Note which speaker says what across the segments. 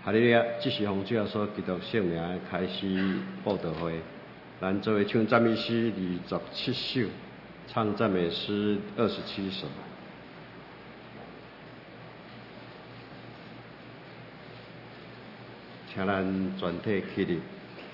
Speaker 1: 哈利路亚！这是奉主耶稣基督圣名开始布道会，咱做为唱赞美诗27首，唱赞美诗27首。请咱全体起立。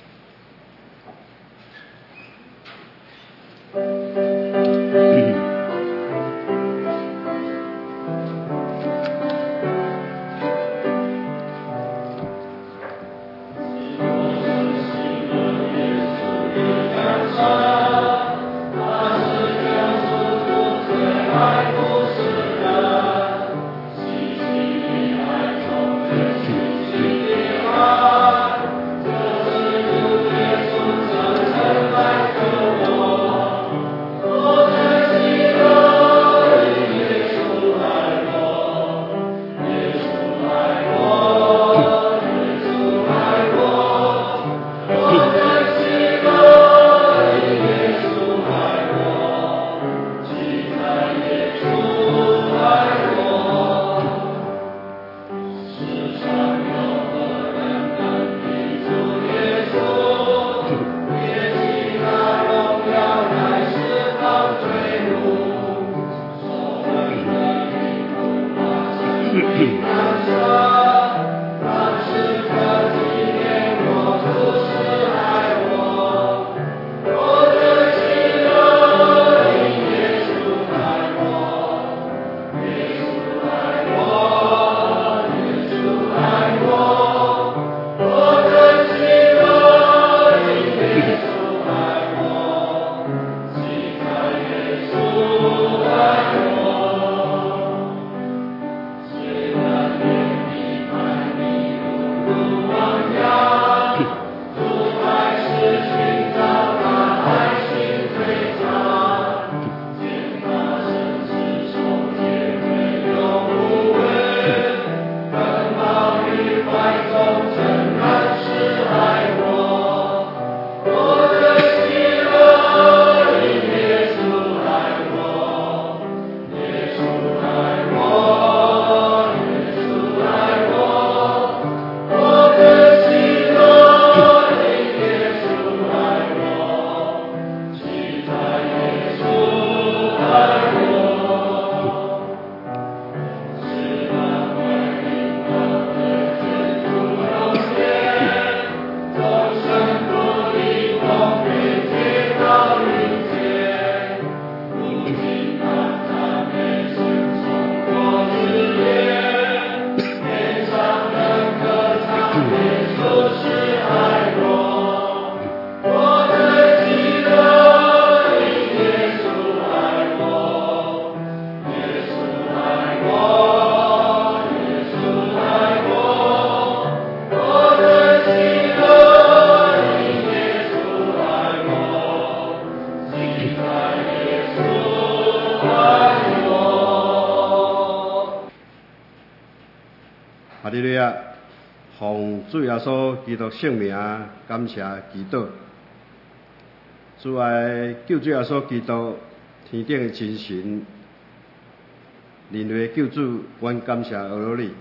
Speaker 1: 哈利路亚！奉主耶稣基督圣名感谢祈祷。主爱救主耶稣基督天顶的真神，人类救主，阮感谢阿罗你。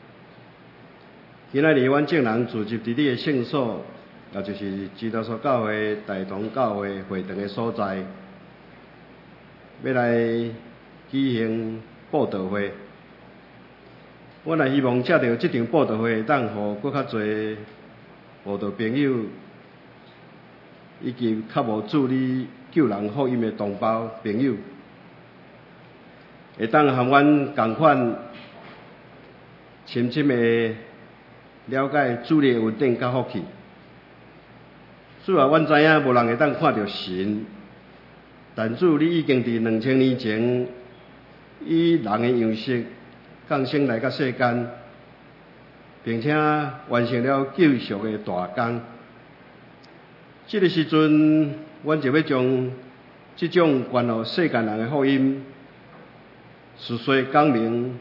Speaker 1: 今仔日阮众人聚集伫你的圣所，也就是基督教教会大同教会会堂的所在，要来举行布道会。我也希望借着这场布道会，当互搁较侪布道朋友，以及较无注理救人福音的同胞朋友，会当和阮同款，深深的了解主你的恩典甲福气。主啊，阮知影无人会当看到神，但主你已经伫2000年前以人的样式降生来到世间，并且完成了救赎的大功。这个时阵，阮就要将这种关乎世间人的福音，述说讲明，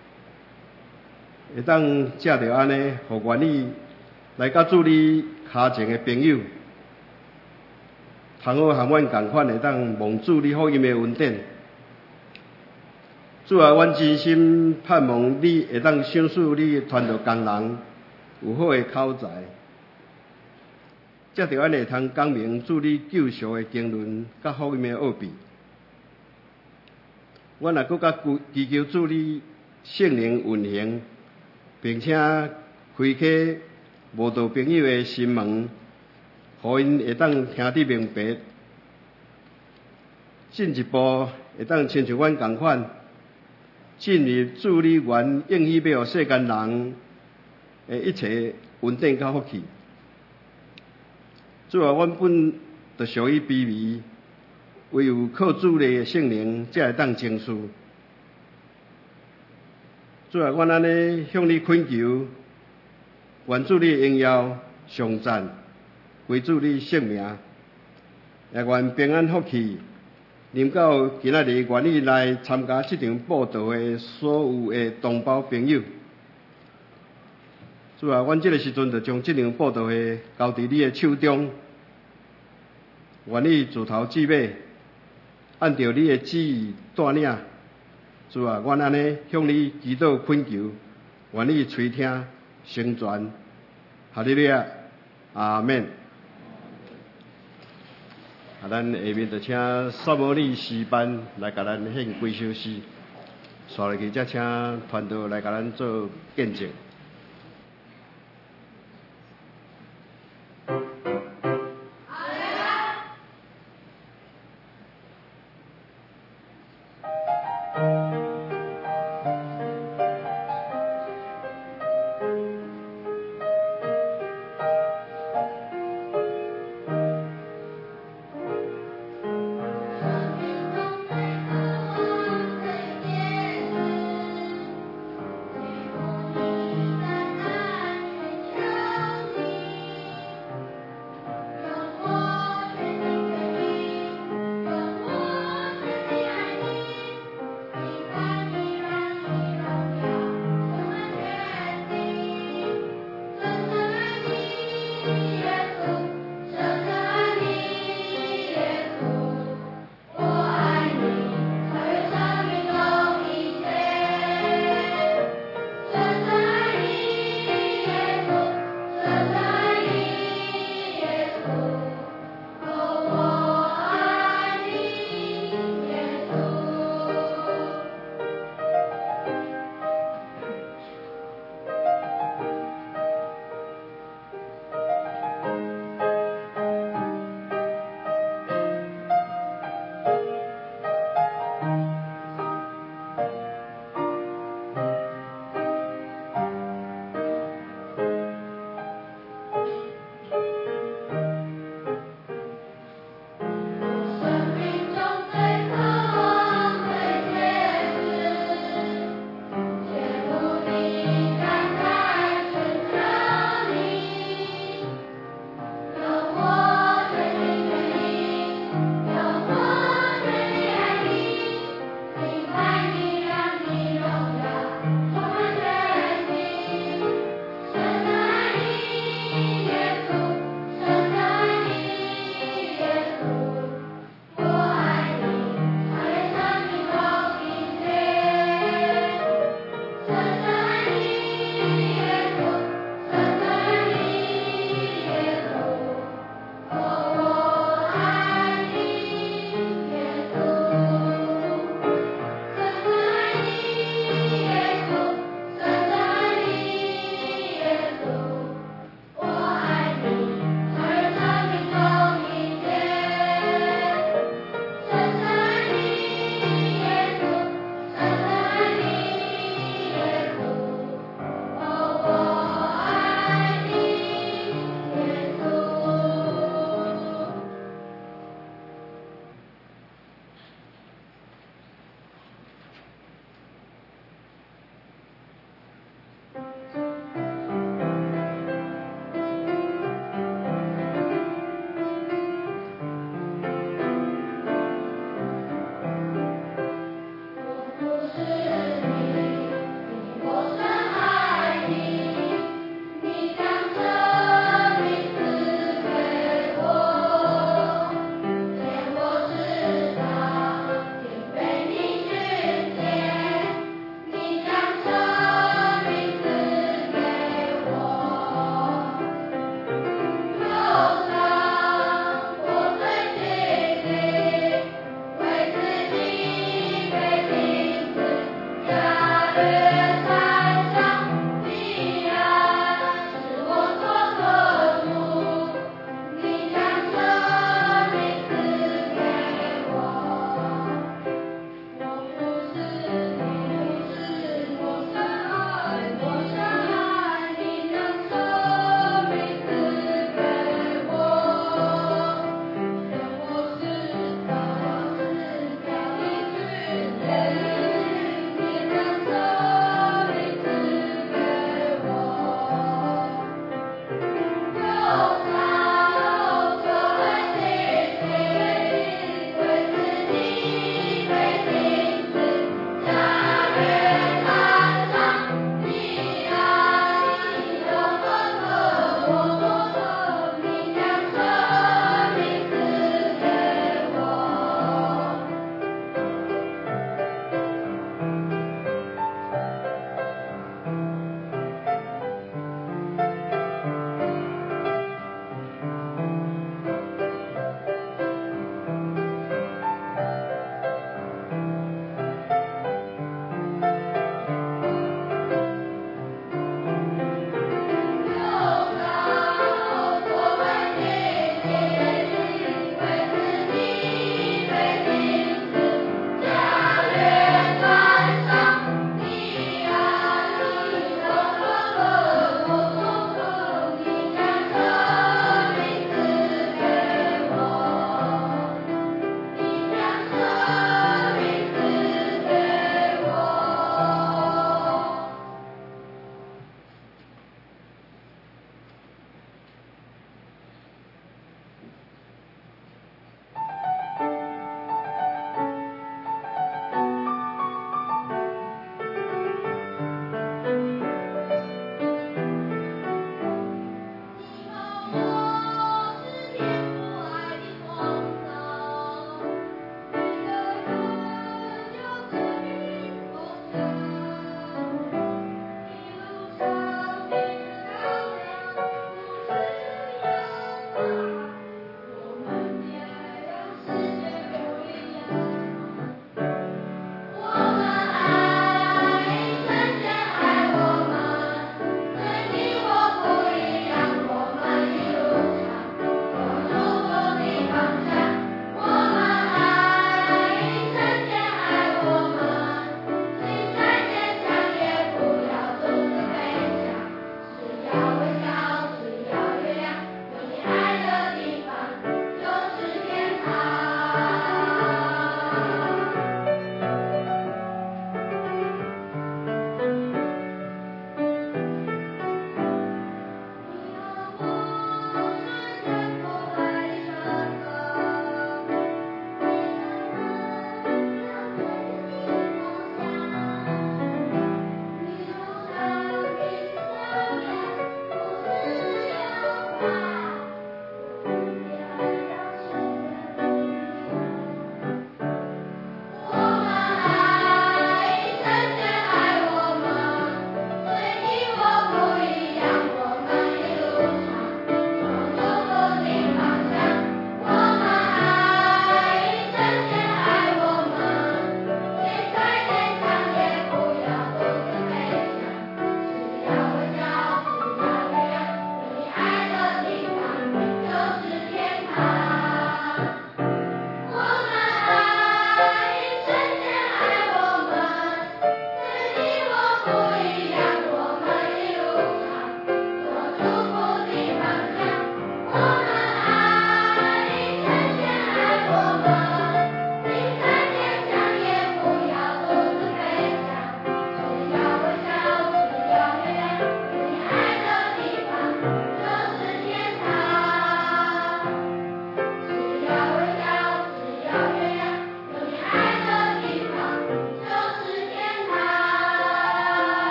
Speaker 1: 会当借着安尼，互愿意来甲主你脚前的朋友，通好和阮同款会当望主你福音的恩典。主啊，阮真心盼望你会当赏赐你传道工人， 有好的口才，才着安会通讲明主你救赎的经纶甲福音的奥秘。我若搁较祈求主你圣灵运行，并且开启无道朋友的心门，互因会当听得明白，进一步会当亲像阮共款，进入主你原应许要互世间人的一切稳定甲福气。主啊，阮本就属于卑微，唯有靠主你的圣灵才会当成事。主啊，阮安尼向你恳求，愿主你的荣耀颂赞归主你圣名，也愿平安福气临到今仔日愿意来参加这场布道的所有的同胞朋友。主啊，阮这个时阵就将这场布道会交伫你的手中，愿你自头至尾按照你的旨意带领。主啊，阮安尼向你祈祷恳求，愿你垂听成全。哈利路亚，阿免。咱下面就请萨摩利诗班来甲咱献几首诗，续落去则请团队来甲咱做见证。
Speaker 2: 我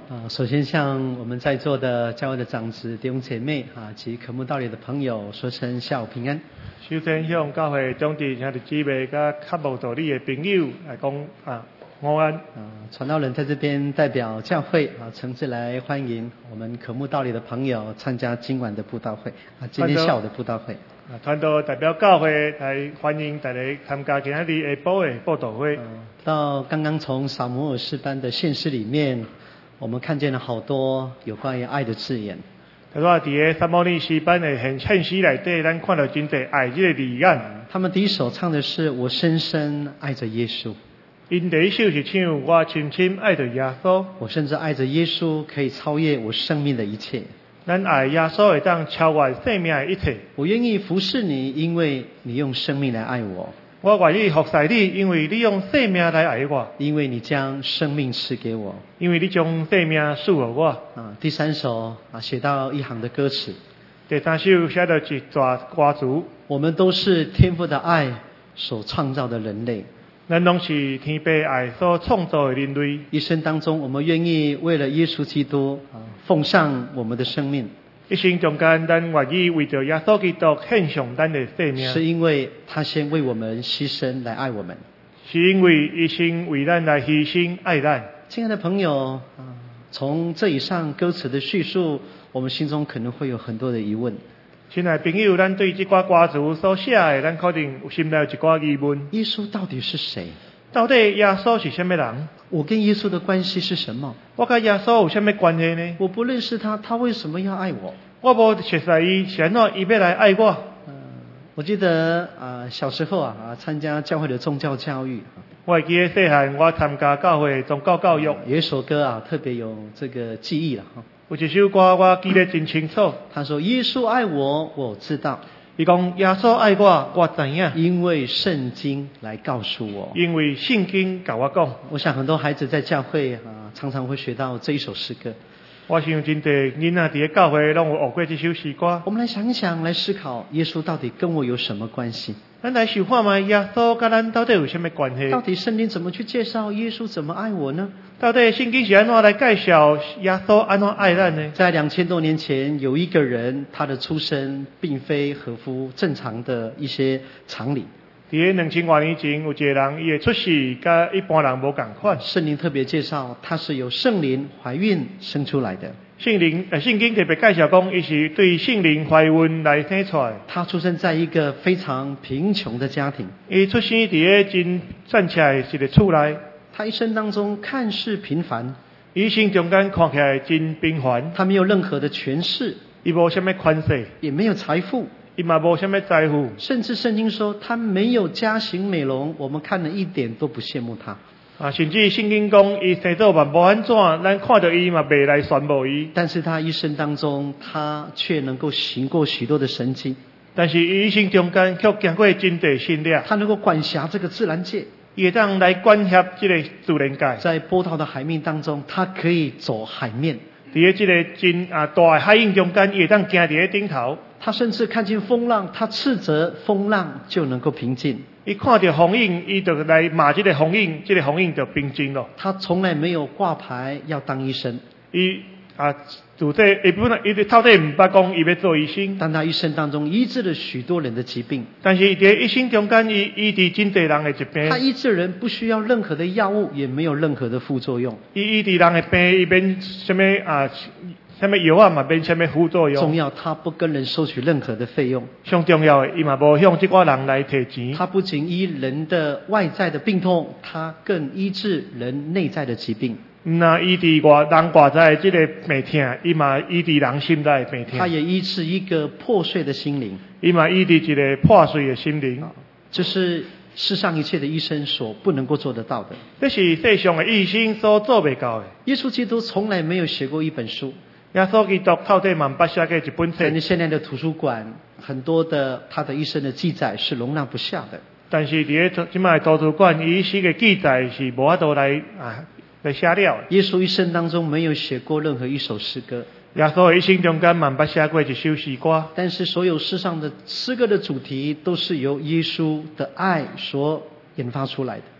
Speaker 2: 首先向我们在座的教会的长子弟兄姐妹及渴慕道理的朋友说声下午平安。
Speaker 3: 首先向教会长弟兄弟姊妹甲渴慕道理的朋友来讲午安。
Speaker 2: 传道人在这边代表教会诚挚来欢迎我们渴慕道理的朋友参加今晚的布道会今天下午的布道会。
Speaker 3: 传道代表教会来欢迎大家参加今天的下晡的布道会。
Speaker 2: 到刚刚从撒母耳诗班的献诗里面，我们看见了好多有关于爱的字眼。
Speaker 3: 在个撒母耳诗班的献诗内底，咱看到真侪爱这个字眼。
Speaker 2: 他们第一首唱的是我深深爱着耶稣。
Speaker 3: 因第一首是唱我深深爱着耶稣。
Speaker 2: 我甚至爱着耶稣可以超越我生命的一切。
Speaker 3: 咱爱耶稣会当超越生命的一切。
Speaker 2: 我愿意服侍你，因为你用生命来爱我。
Speaker 3: 我愿意服侍你，因为你用生命来爱我。
Speaker 2: 因为你将生命赐给我。
Speaker 3: 因为你将生命赐给我。
Speaker 2: 第三首写到一行的歌词。
Speaker 3: 第三首写到一段歌词。
Speaker 2: 我们都是天父的爱所创造的人类。
Speaker 3: 咱拢是天父爱所创造的人类。一
Speaker 2: 生当中，我们愿意为了耶稣基督奉上我们的生命。
Speaker 3: 一生中间，咱愿意为着耶稣基督献上咱的生命。
Speaker 2: 是因为他先为我们牺牲来爱我们。
Speaker 3: 是因为一生为咱来牺牲爱咱。
Speaker 2: 亲爱的朋友，从这以上歌词的叙述，我们心中可能会有很多的疑问。
Speaker 3: 亲爱的朋友，咱对这挂歌词所写的，咱可能心内有一挂疑问。
Speaker 2: 耶稣到底是谁？
Speaker 3: 到底耶稣是什么人？
Speaker 2: 我跟耶稣的关系是什么？
Speaker 3: 我跟耶稣有什么关系呢？
Speaker 2: 我不认识他，他为什么要爱我？
Speaker 3: 我不熟悉伊，是安怎伊要来爱我？
Speaker 2: 我记得小时候参加教会的宗教教育。
Speaker 3: 我会记得细汉我参加教会宗教教育。
Speaker 2: 有一首歌特别有这个记忆了
Speaker 3: 有一首歌我记得真清楚。
Speaker 2: 他说：“耶稣爱我，我知道。”
Speaker 3: 伊讲耶稣爱我，我知影。
Speaker 2: 因为圣经来告诉我。
Speaker 3: 因为圣经跟我讲。
Speaker 2: 我想很多孩子在教会常常会学到这一首诗歌。
Speaker 3: 我想真侪囡仔伫教会拢有学过这首诗歌。
Speaker 2: 我们来想一想，来思考耶稣到底跟我有什么关系？
Speaker 3: 咱来想看嘛，耶稣跟咱到底有什么关系？
Speaker 2: 到底圣经怎么去介绍耶稣怎么爱我呢？
Speaker 3: 到底圣经是安怎来介绍耶稣安怎爱咱呢？
Speaker 2: 在2000多年前，有一个人，他的出生并非合乎正常的一些常理。
Speaker 3: 在2000多年前，有一个人，伊的出世跟一般人无同款。
Speaker 2: 圣灵特别介绍，他是由圣灵怀孕生出来的。
Speaker 3: 圣经特别介绍讲，伊是对圣灵怀孕来生出来。
Speaker 2: 他出生在一个非常贫穷的家庭。
Speaker 3: 伊出生在真站起来一个厝内。
Speaker 2: 他一生当中看似平凡，
Speaker 3: 一生中间看起来真平凡。
Speaker 2: 他没有任何的权势，
Speaker 3: 伊无什么权势，
Speaker 2: 也没有财富，
Speaker 3: 伊嘛无什么财富。
Speaker 2: 甚至圣经说他没有家型美容，我们看了一点都不羡慕他。
Speaker 3: 甚至圣经讲伊生做嘛无安怎，咱看到伊嘛袂来羡慕伊。
Speaker 2: 但是他一生当中，他却能够行过许多的神迹。
Speaker 3: 但是伊一生中间却经过真侪神力。
Speaker 2: 他能够管辖这个自然界，
Speaker 3: 伊会当来管辖这个自然界。
Speaker 2: 在波涛的海面当中，他可以走海面。
Speaker 3: 在这个真大的海涌中间，伊会当行在顶头。
Speaker 2: 他甚至看见风浪，他斥责风浪就能够平静。
Speaker 3: 伊看到风影，伊就来骂这个风影，这个风影就平静了。
Speaker 2: 他从来没有挂牌要当医生。
Speaker 3: 伊自这伊本来伊到底唔捌讲伊要做医生。
Speaker 2: 但他一生当中医治了许多人的疾病。
Speaker 3: 但是在一生中间，伊医治真侪人的疾病。
Speaker 2: 他医治人不需要任何的药物，也没有任何的副作用。
Speaker 3: 伊医治人的病，伊免什么什么药嘛，免什么副作用。
Speaker 2: 重要，他不跟人收取任何的费用。
Speaker 3: 上重要的，伊嘛无向这挂人来提钱。
Speaker 2: 他不仅医人的外在的病痛，他更医治人内在的疾病。
Speaker 3: 那医治人外在这个病痛，伊嘛医治人心内的病痛。
Speaker 2: 他也医治一个破碎的心灵。
Speaker 3: 伊嘛医治一个破碎的心灵。
Speaker 2: 这是世上一切的医生所不能够做得到的。
Speaker 3: 这是世上的医生所做不到的。
Speaker 2: 耶稣基督从来没有写过一本书。
Speaker 3: 耶稣基督到底嘛捌写过一本册。
Speaker 2: 在现在的图书馆，很多的他的一生的记载是容纳不下的。
Speaker 3: 但是在今麦图书馆，伊写的记载是无法度来写了。
Speaker 2: 耶稣一生当中没有写过任何一首诗歌。
Speaker 3: 耶稣的一生中间嘛捌写过一首诗歌。
Speaker 2: 但是所有世上的诗歌的主题都是由耶稣的爱所研发出来的。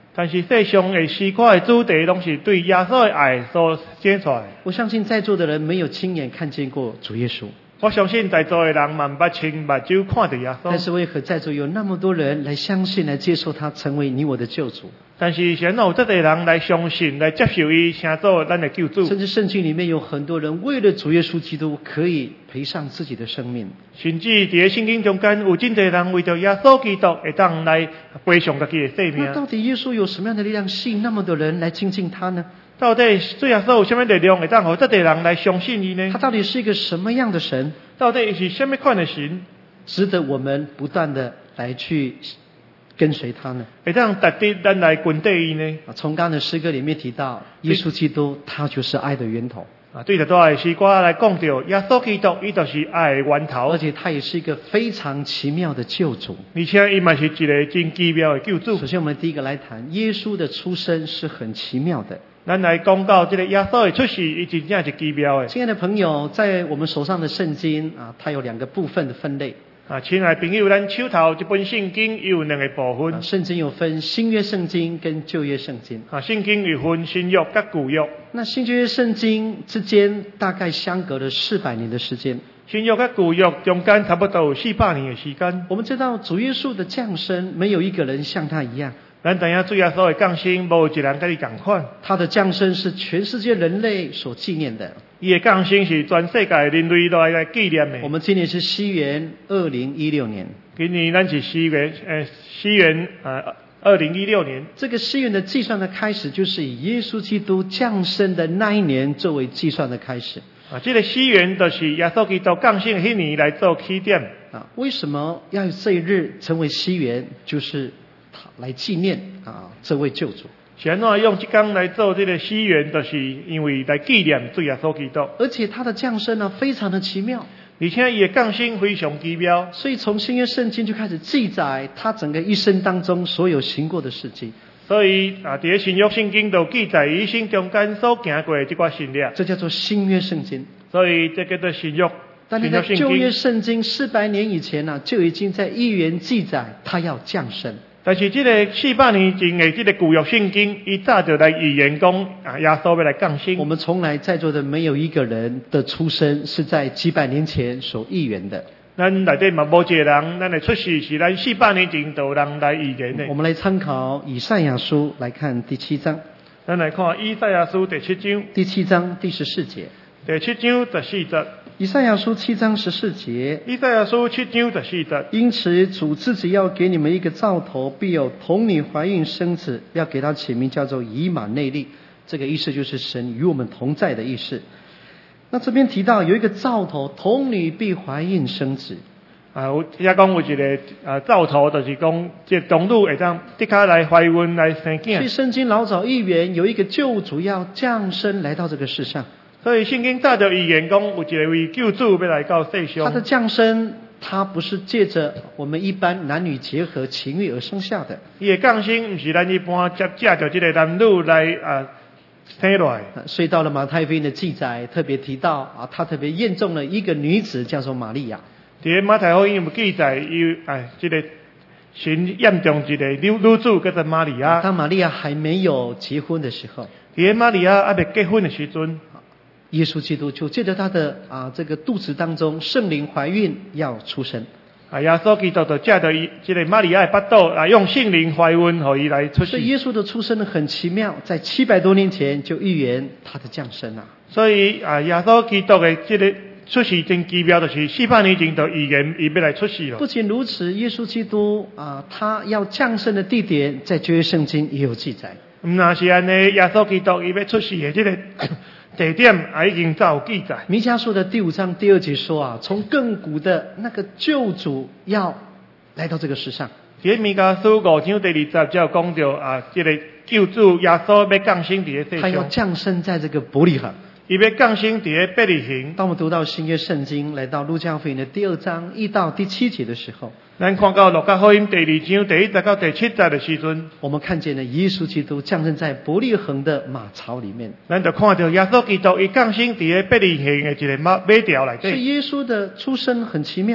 Speaker 3: 但是世上的四块的主题，拢是对耶稣的爱所显出来。
Speaker 2: 我相信在座的人没有亲眼看见过主耶稣，
Speaker 3: 我相信在座的人嘛，捌亲目睭看到耶稣。
Speaker 2: 但是为何在座有那么多人来相信、来接受他，成为你我的救主？
Speaker 3: 但是现在有这个人来相信、来接受伊，成做咱的救主。
Speaker 2: 甚至圣经里面有很多人为了主耶稣基督，可以赔上自己的生命。
Speaker 3: 甚至伫圣经中间有真侪人为着耶稣基督，会当来赔上自己的生命。
Speaker 2: 那到底耶稣有什么样的力量吸引那么多人来亲近他呢？
Speaker 3: 到底主耶稣有什么力量会当让这个人来相信伊呢？
Speaker 2: 他到底是一个什么样的神？
Speaker 3: 到底是什么款的神，
Speaker 2: 值得我们不断的来去跟随他呢？
Speaker 3: 会当值得咱来跟随伊呢？
Speaker 2: 从刚才的诗歌里面提到，耶稣基督他就是爱的源头。
Speaker 3: 对着多的诗歌来讲到，耶稣基督伊就是爱的源头，
Speaker 2: 而且他也是一个非常奇妙的救主，
Speaker 3: 而且伊嘛是一个真奇妙的救主。
Speaker 2: 首先，我们第一个来谈耶稣的出生是很奇妙的。
Speaker 3: 咱来讲到这个耶稣的出世，伊真正是奇妙的。
Speaker 2: 亲爱的朋友，在我们手上的圣经啊，它有2个部分的分类。
Speaker 3: 亲爱的朋友，咱手头这本圣经有2个部分。
Speaker 2: 圣经有分新约圣经跟旧约圣经。
Speaker 3: 圣经有分新约跟旧约。
Speaker 2: 那新旧约圣经之间大概相隔了400年的时间。
Speaker 3: 新约跟旧约中间差不多有400年的时间。
Speaker 2: 我们知道主耶稣的降生，没有一个人像他一样。
Speaker 3: 咱知影主耶稣的降生，无一人跟伊同款。
Speaker 2: 他的降生是全世界人类所纪念的。
Speaker 3: 伊的降生是全世界人类都来纪念的。
Speaker 2: 我们今年是西元2016年。
Speaker 3: 今年咱是西元2016年。
Speaker 2: 这个西元的计算的开始，就是以耶稣基督降生的那一年作为计算的开始。
Speaker 3: 这个西元就是耶稣基督降生迄年来做起点。
Speaker 2: 为什么要以这一日成为西元？就是来纪念这位救主。
Speaker 3: 是安怎用这天来做这个西元，就是因为来纪念主耶稣基督。
Speaker 2: 而且他的降生呢，非常的奇妙。
Speaker 3: 而且伊的降生非常奇妙。
Speaker 2: 所以从新约圣经就开始记载他整个一生当中所有行过的事迹。
Speaker 3: 所以在新约圣经都记载一生中间所行过的这些事例。
Speaker 2: 这叫做新约圣经。
Speaker 3: 所以这叫做新约。
Speaker 2: 但是在旧约圣经400年以前呢，就已经在预言记载他要降生。
Speaker 3: 但是这个400年前的这个旧约圣经，伊早就来预言讲耶稣要来降生。
Speaker 2: 我们从来在座的没有一个人的出生是在几百年前所预言的。
Speaker 3: 咱内底嘛无一个人，咱的出世是咱400年前就有人来预言的。
Speaker 2: 我们来参考以赛亚书来看第7章。
Speaker 3: 咱来看以赛亚书第7章。
Speaker 2: 第7章第14节。
Speaker 3: 第7章14节。
Speaker 2: 以赛亚书7章14节。
Speaker 3: 以赛亚书7章14节。
Speaker 2: 因此主自己要给你们一个兆头，必有童女怀孕生子，要给他起名叫做以马内利。这个意思就是神与我们同在的意思。那这边提到有一个兆头，童女必怀孕生子。
Speaker 3: 也讲有一个兆头，就是讲这童女会当的确来怀孕来生囝。
Speaker 2: 所以圣经老早预言有一个救主要降生来到这个世上。
Speaker 3: 所以圣经早就预言讲有一位救主要来到世上。
Speaker 2: 他的降生，他不是借着我们一般男女结合情欲而生下的。
Speaker 3: 伊的降生不是咱一般借着这个男女来生来。
Speaker 2: 所以到了马太福音的记载，特别提到他特别验中了一个女子，叫做玛利亚。
Speaker 3: 在马太福音有记载，有这个神验中一个女子叫做玛利亚。
Speaker 2: 当玛利亚还没有结婚的时候，
Speaker 3: 在玛利亚还没结婚的时阵，
Speaker 2: 耶稣基督就借着他的这个肚子当中圣灵怀孕要出生。
Speaker 3: 耶稣基督就借着这个玛利亚的腹肚用圣灵怀孕，让伊来出世。
Speaker 2: 所以耶稣的出生呢很奇妙，在700多年前就预言他的降生啊。
Speaker 3: 所以耶稣基督的这个出世真奇妙，就是400年前就预言伊要来出世了。
Speaker 2: 不仅如此，耶稣基督他要降生的地点在旧约圣经也有记载。
Speaker 3: 那是安尼，耶稣基督伊要出世的这个地点已经早有记载。
Speaker 2: 弥迦书的第5章第2节说从亘古的那个救主要来到这个世上。
Speaker 3: 在弥迦书5章第20节就讲到这个救主耶稣要降生在世上。
Speaker 2: 他要降生在这个伯利恒。
Speaker 3: 伊要降生在伯利恒。
Speaker 2: 当我们读到新约圣经，来到路加福音的第2章1到第7节的时候，
Speaker 3: 咱看到路加福音第2章第1节到第7节的时阵，
Speaker 2: 我们看见了耶稣基督降生在伯利恒的马槽里面。
Speaker 3: 咱就看到耶稣基督伊降生在伯利恒的一个马槽内底。
Speaker 2: 所以耶稣的出生很奇妙。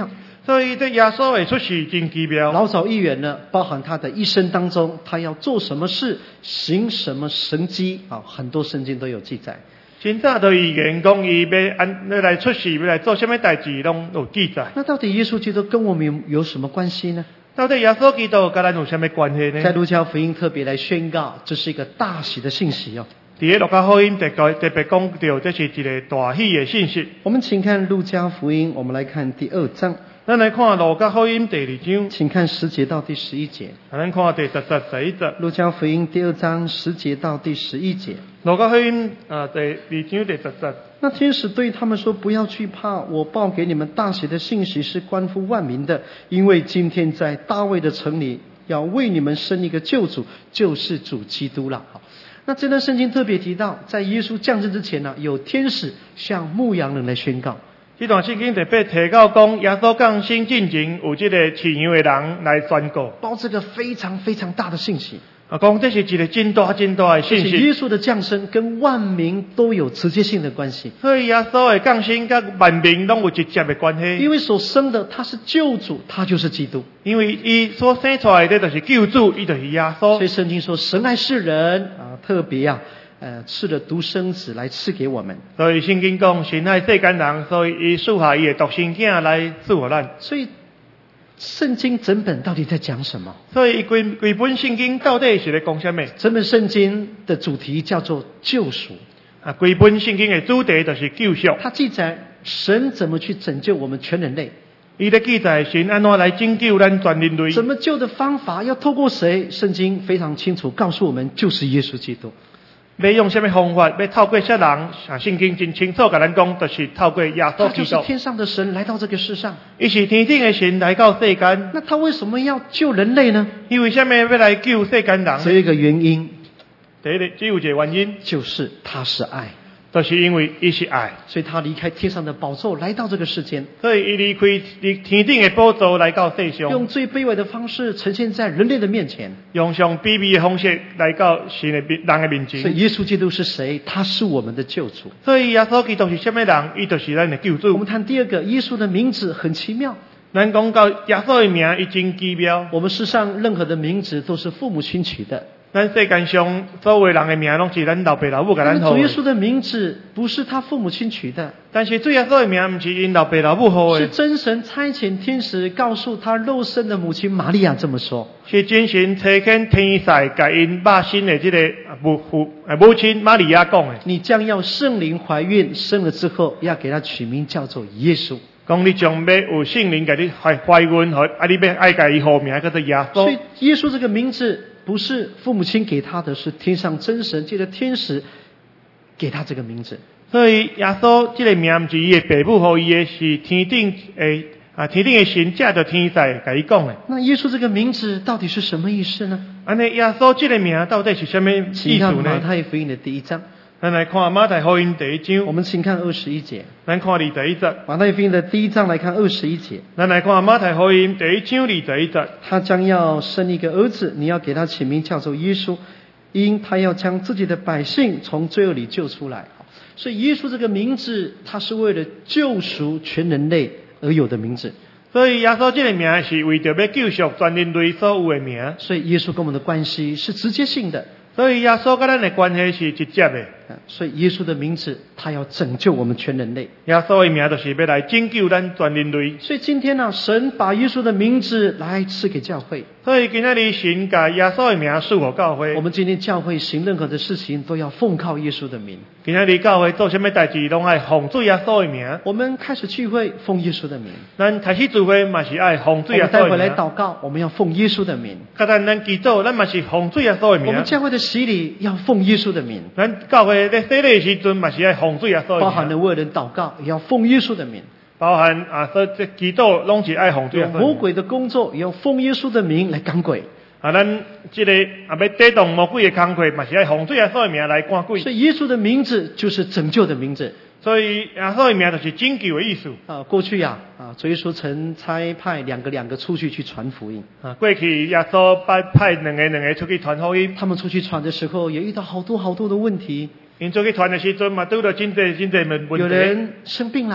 Speaker 3: 所以这耶稣会出世真奇妙。
Speaker 2: 老早预言呢，包含他的一生当中，他要做什么事，行什么神迹啊，很多圣经都有记载。
Speaker 3: 真早就预言讲，伊要来出世，要来做什么代志，拢有记载。
Speaker 2: 那到底耶稣基督跟我们有什么关系呢？
Speaker 3: 到底耶稣基督跟咱有什么关系呢？
Speaker 2: 在路加福音特别来宣告，这是一个大喜的信息哦。
Speaker 3: 伫路加福音特别讲到，这是一个大喜的信息。
Speaker 2: 我们请看路加福音，我们来看第2章。
Speaker 3: 咱来看路加福音第2章，
Speaker 2: 请看10节到第11节。
Speaker 3: 咱看第11节。
Speaker 2: 路加福音第2章10节到第11节。
Speaker 3: 路加福音第2章第10节。
Speaker 2: 那天使对他们说：“不要惧怕，我报给你们大喜的信息是关乎万民的，因为今天在大卫的城里要为你们生一个救主，就是主基督了。”好，那这段圣经特别提到，在耶稣降生之前呢，有天使向牧羊人来宣告。
Speaker 3: 这段圣经特别提到讲，耶稣降生之前有这个饲羊的人来宣告，
Speaker 2: 包这个非常非常大的信息。
Speaker 3: 讲这是一个真大真大的信息。
Speaker 2: 耶稣的降生跟万民都有直接性的关系。
Speaker 3: 所以耶稣的降生跟万民都有直接的关系。
Speaker 2: 因为所生的他是救主，他就是基督。
Speaker 3: 因为伊所生出来的就是救主，伊就是耶稣。
Speaker 2: 所以圣经说，神爱世人啊，特别赐了独生子来赐给我们。
Speaker 3: 所以圣经讲，神爱世间人，所以伊赐下伊的独生子来赐予咱。
Speaker 2: 所以圣经整本到底在讲什么？
Speaker 3: 所以规本圣经到底是在讲什么？
Speaker 2: 整本圣经的主题叫做救赎。
Speaker 3: 规本圣经的主题就是救赎。
Speaker 2: 它记载神怎么去拯救我们全人类。
Speaker 3: 伊在记载神安怎来拯救咱全人类。
Speaker 2: 怎么救的方法要透过谁？圣经非常清楚告诉我们，就是耶稣基督。
Speaker 3: 要用什么方法？要透过啥人？圣经真清楚跟咱讲，就是透过耶稣基督。
Speaker 2: 他就是天上的神来到这个世上。
Speaker 3: 伊是天顶的神来到世间。
Speaker 2: 那他为什么要救人类呢？
Speaker 3: 因为什么要来救世间人？
Speaker 2: 只有一个原因。
Speaker 3: 只有一个原因，
Speaker 2: 就是他是爱。
Speaker 3: 就是因为伊是爱，
Speaker 2: 所以他离开天上的宝座来到这个世间。
Speaker 3: 所以伊离开天顶的宝座来到世上，
Speaker 2: 用最卑微的方式呈现在人类的面前，
Speaker 3: 用上卑微的方式来到神的人的面前。
Speaker 2: 所以耶稣基督是谁？他是我们的救主。
Speaker 3: 所以耶稣基督是什么人？伊就是咱的救主。
Speaker 2: 我们谈第二个，耶稣的名字很奇妙。
Speaker 3: 咱讲到耶稣的名，伊真奇妙。
Speaker 2: 我们世上任何的名字都是父母亲取的。
Speaker 3: 咱世间上所有人的名，拢是咱老爸老母给咱好的。
Speaker 2: 主耶稣的名字不是他父母亲取的，
Speaker 3: 但是主耶稣的名不是因老爸老母好的，
Speaker 2: 是真神差遣天使告诉他肉身的母亲玛利亚这么说。
Speaker 3: 是真神差遣天使给因肉身的这个母亲玛利亚讲的。
Speaker 2: 你将要圣灵怀孕，生了之后要给他取名叫做耶稣。
Speaker 3: 讲你将要有圣灵给你怀孕，你要爱给伊号名叫做耶稣。
Speaker 2: 所以耶稣这个名字不是父母亲给他的，是天上真神借着天使给他这个名字。
Speaker 3: 所以耶稣这个名不是伊的父母给伊的，是天顶的神借着天使给伊讲的。
Speaker 2: 那耶稣这个名字到底是什么意思呢？
Speaker 3: 安尼耶稣这个名到底是什么意思呢？
Speaker 2: 请看马太福音的第1章。
Speaker 3: 咱来看马太福音第1章。
Speaker 2: 我们请看21节。
Speaker 3: 咱看第1节。
Speaker 2: 马太福音的第1章来看21节。
Speaker 3: 咱来看马太福音第1章21节。
Speaker 2: 他将要生一个儿子，你要给他起名叫做耶稣，因他要将自己的百姓从罪恶里救出来。所以耶稣这个名字，他是为了救赎全人类而有的名字。
Speaker 3: 所以耶稣这个名是为着要救赎全人类所有的名。
Speaker 2: 所以耶稣跟我们的关系是直接性的。
Speaker 3: 所以耶稣跟咱的关系是直接的。
Speaker 2: 所以耶稣的名字，他要拯救我们全人类。
Speaker 3: 耶稣的名就是要来拯救咱全人类。
Speaker 2: 所以今天呢，神把耶稣的名字来赐给教会。
Speaker 3: 所以今天的神把耶稣的名赐给教会。
Speaker 2: 我们今天教会行任何的事情，都要奉靠耶稣的名。
Speaker 3: 今天的教会做什么代志，拢爱奉主耶稣的名。
Speaker 2: 我们开始聚会，奉耶稣的名。
Speaker 3: 咱开始聚会嘛是爱奉主耶稣的名。
Speaker 2: 我们待会来祷告，我们要奉耶稣的名。
Speaker 3: 咱祈祷，咱嘛是奉主耶稣的名。
Speaker 2: 我们教会的洗礼要奉耶稣的名。
Speaker 3: 咱教会在洗礼的时阵嘛是爱奉主耶稣的名。
Speaker 2: 包含了为人祷告，也要奉耶稣的名。
Speaker 3: 包含说这祈祷拢是爱奉主耶稣的名。
Speaker 2: 魔鬼的工作也要奉耶稣的名来赶鬼。
Speaker 3: 咱这个要抵挡魔鬼的工作，嘛是爱奉主耶稣的名来赶鬼。
Speaker 2: 所以耶稣的名字就是拯救的名字。
Speaker 3: 所以耶稣的名就是拯救的意思。
Speaker 2: 过去主耶稣曾差派两个出去传福音。
Speaker 3: 过去耶稣派两个出去传福音。
Speaker 2: 他们出去传的时候，也遇到好多的问题。
Speaker 3: 因出去传的时阵嘛，拄到真侪问题。
Speaker 2: 有人生病了。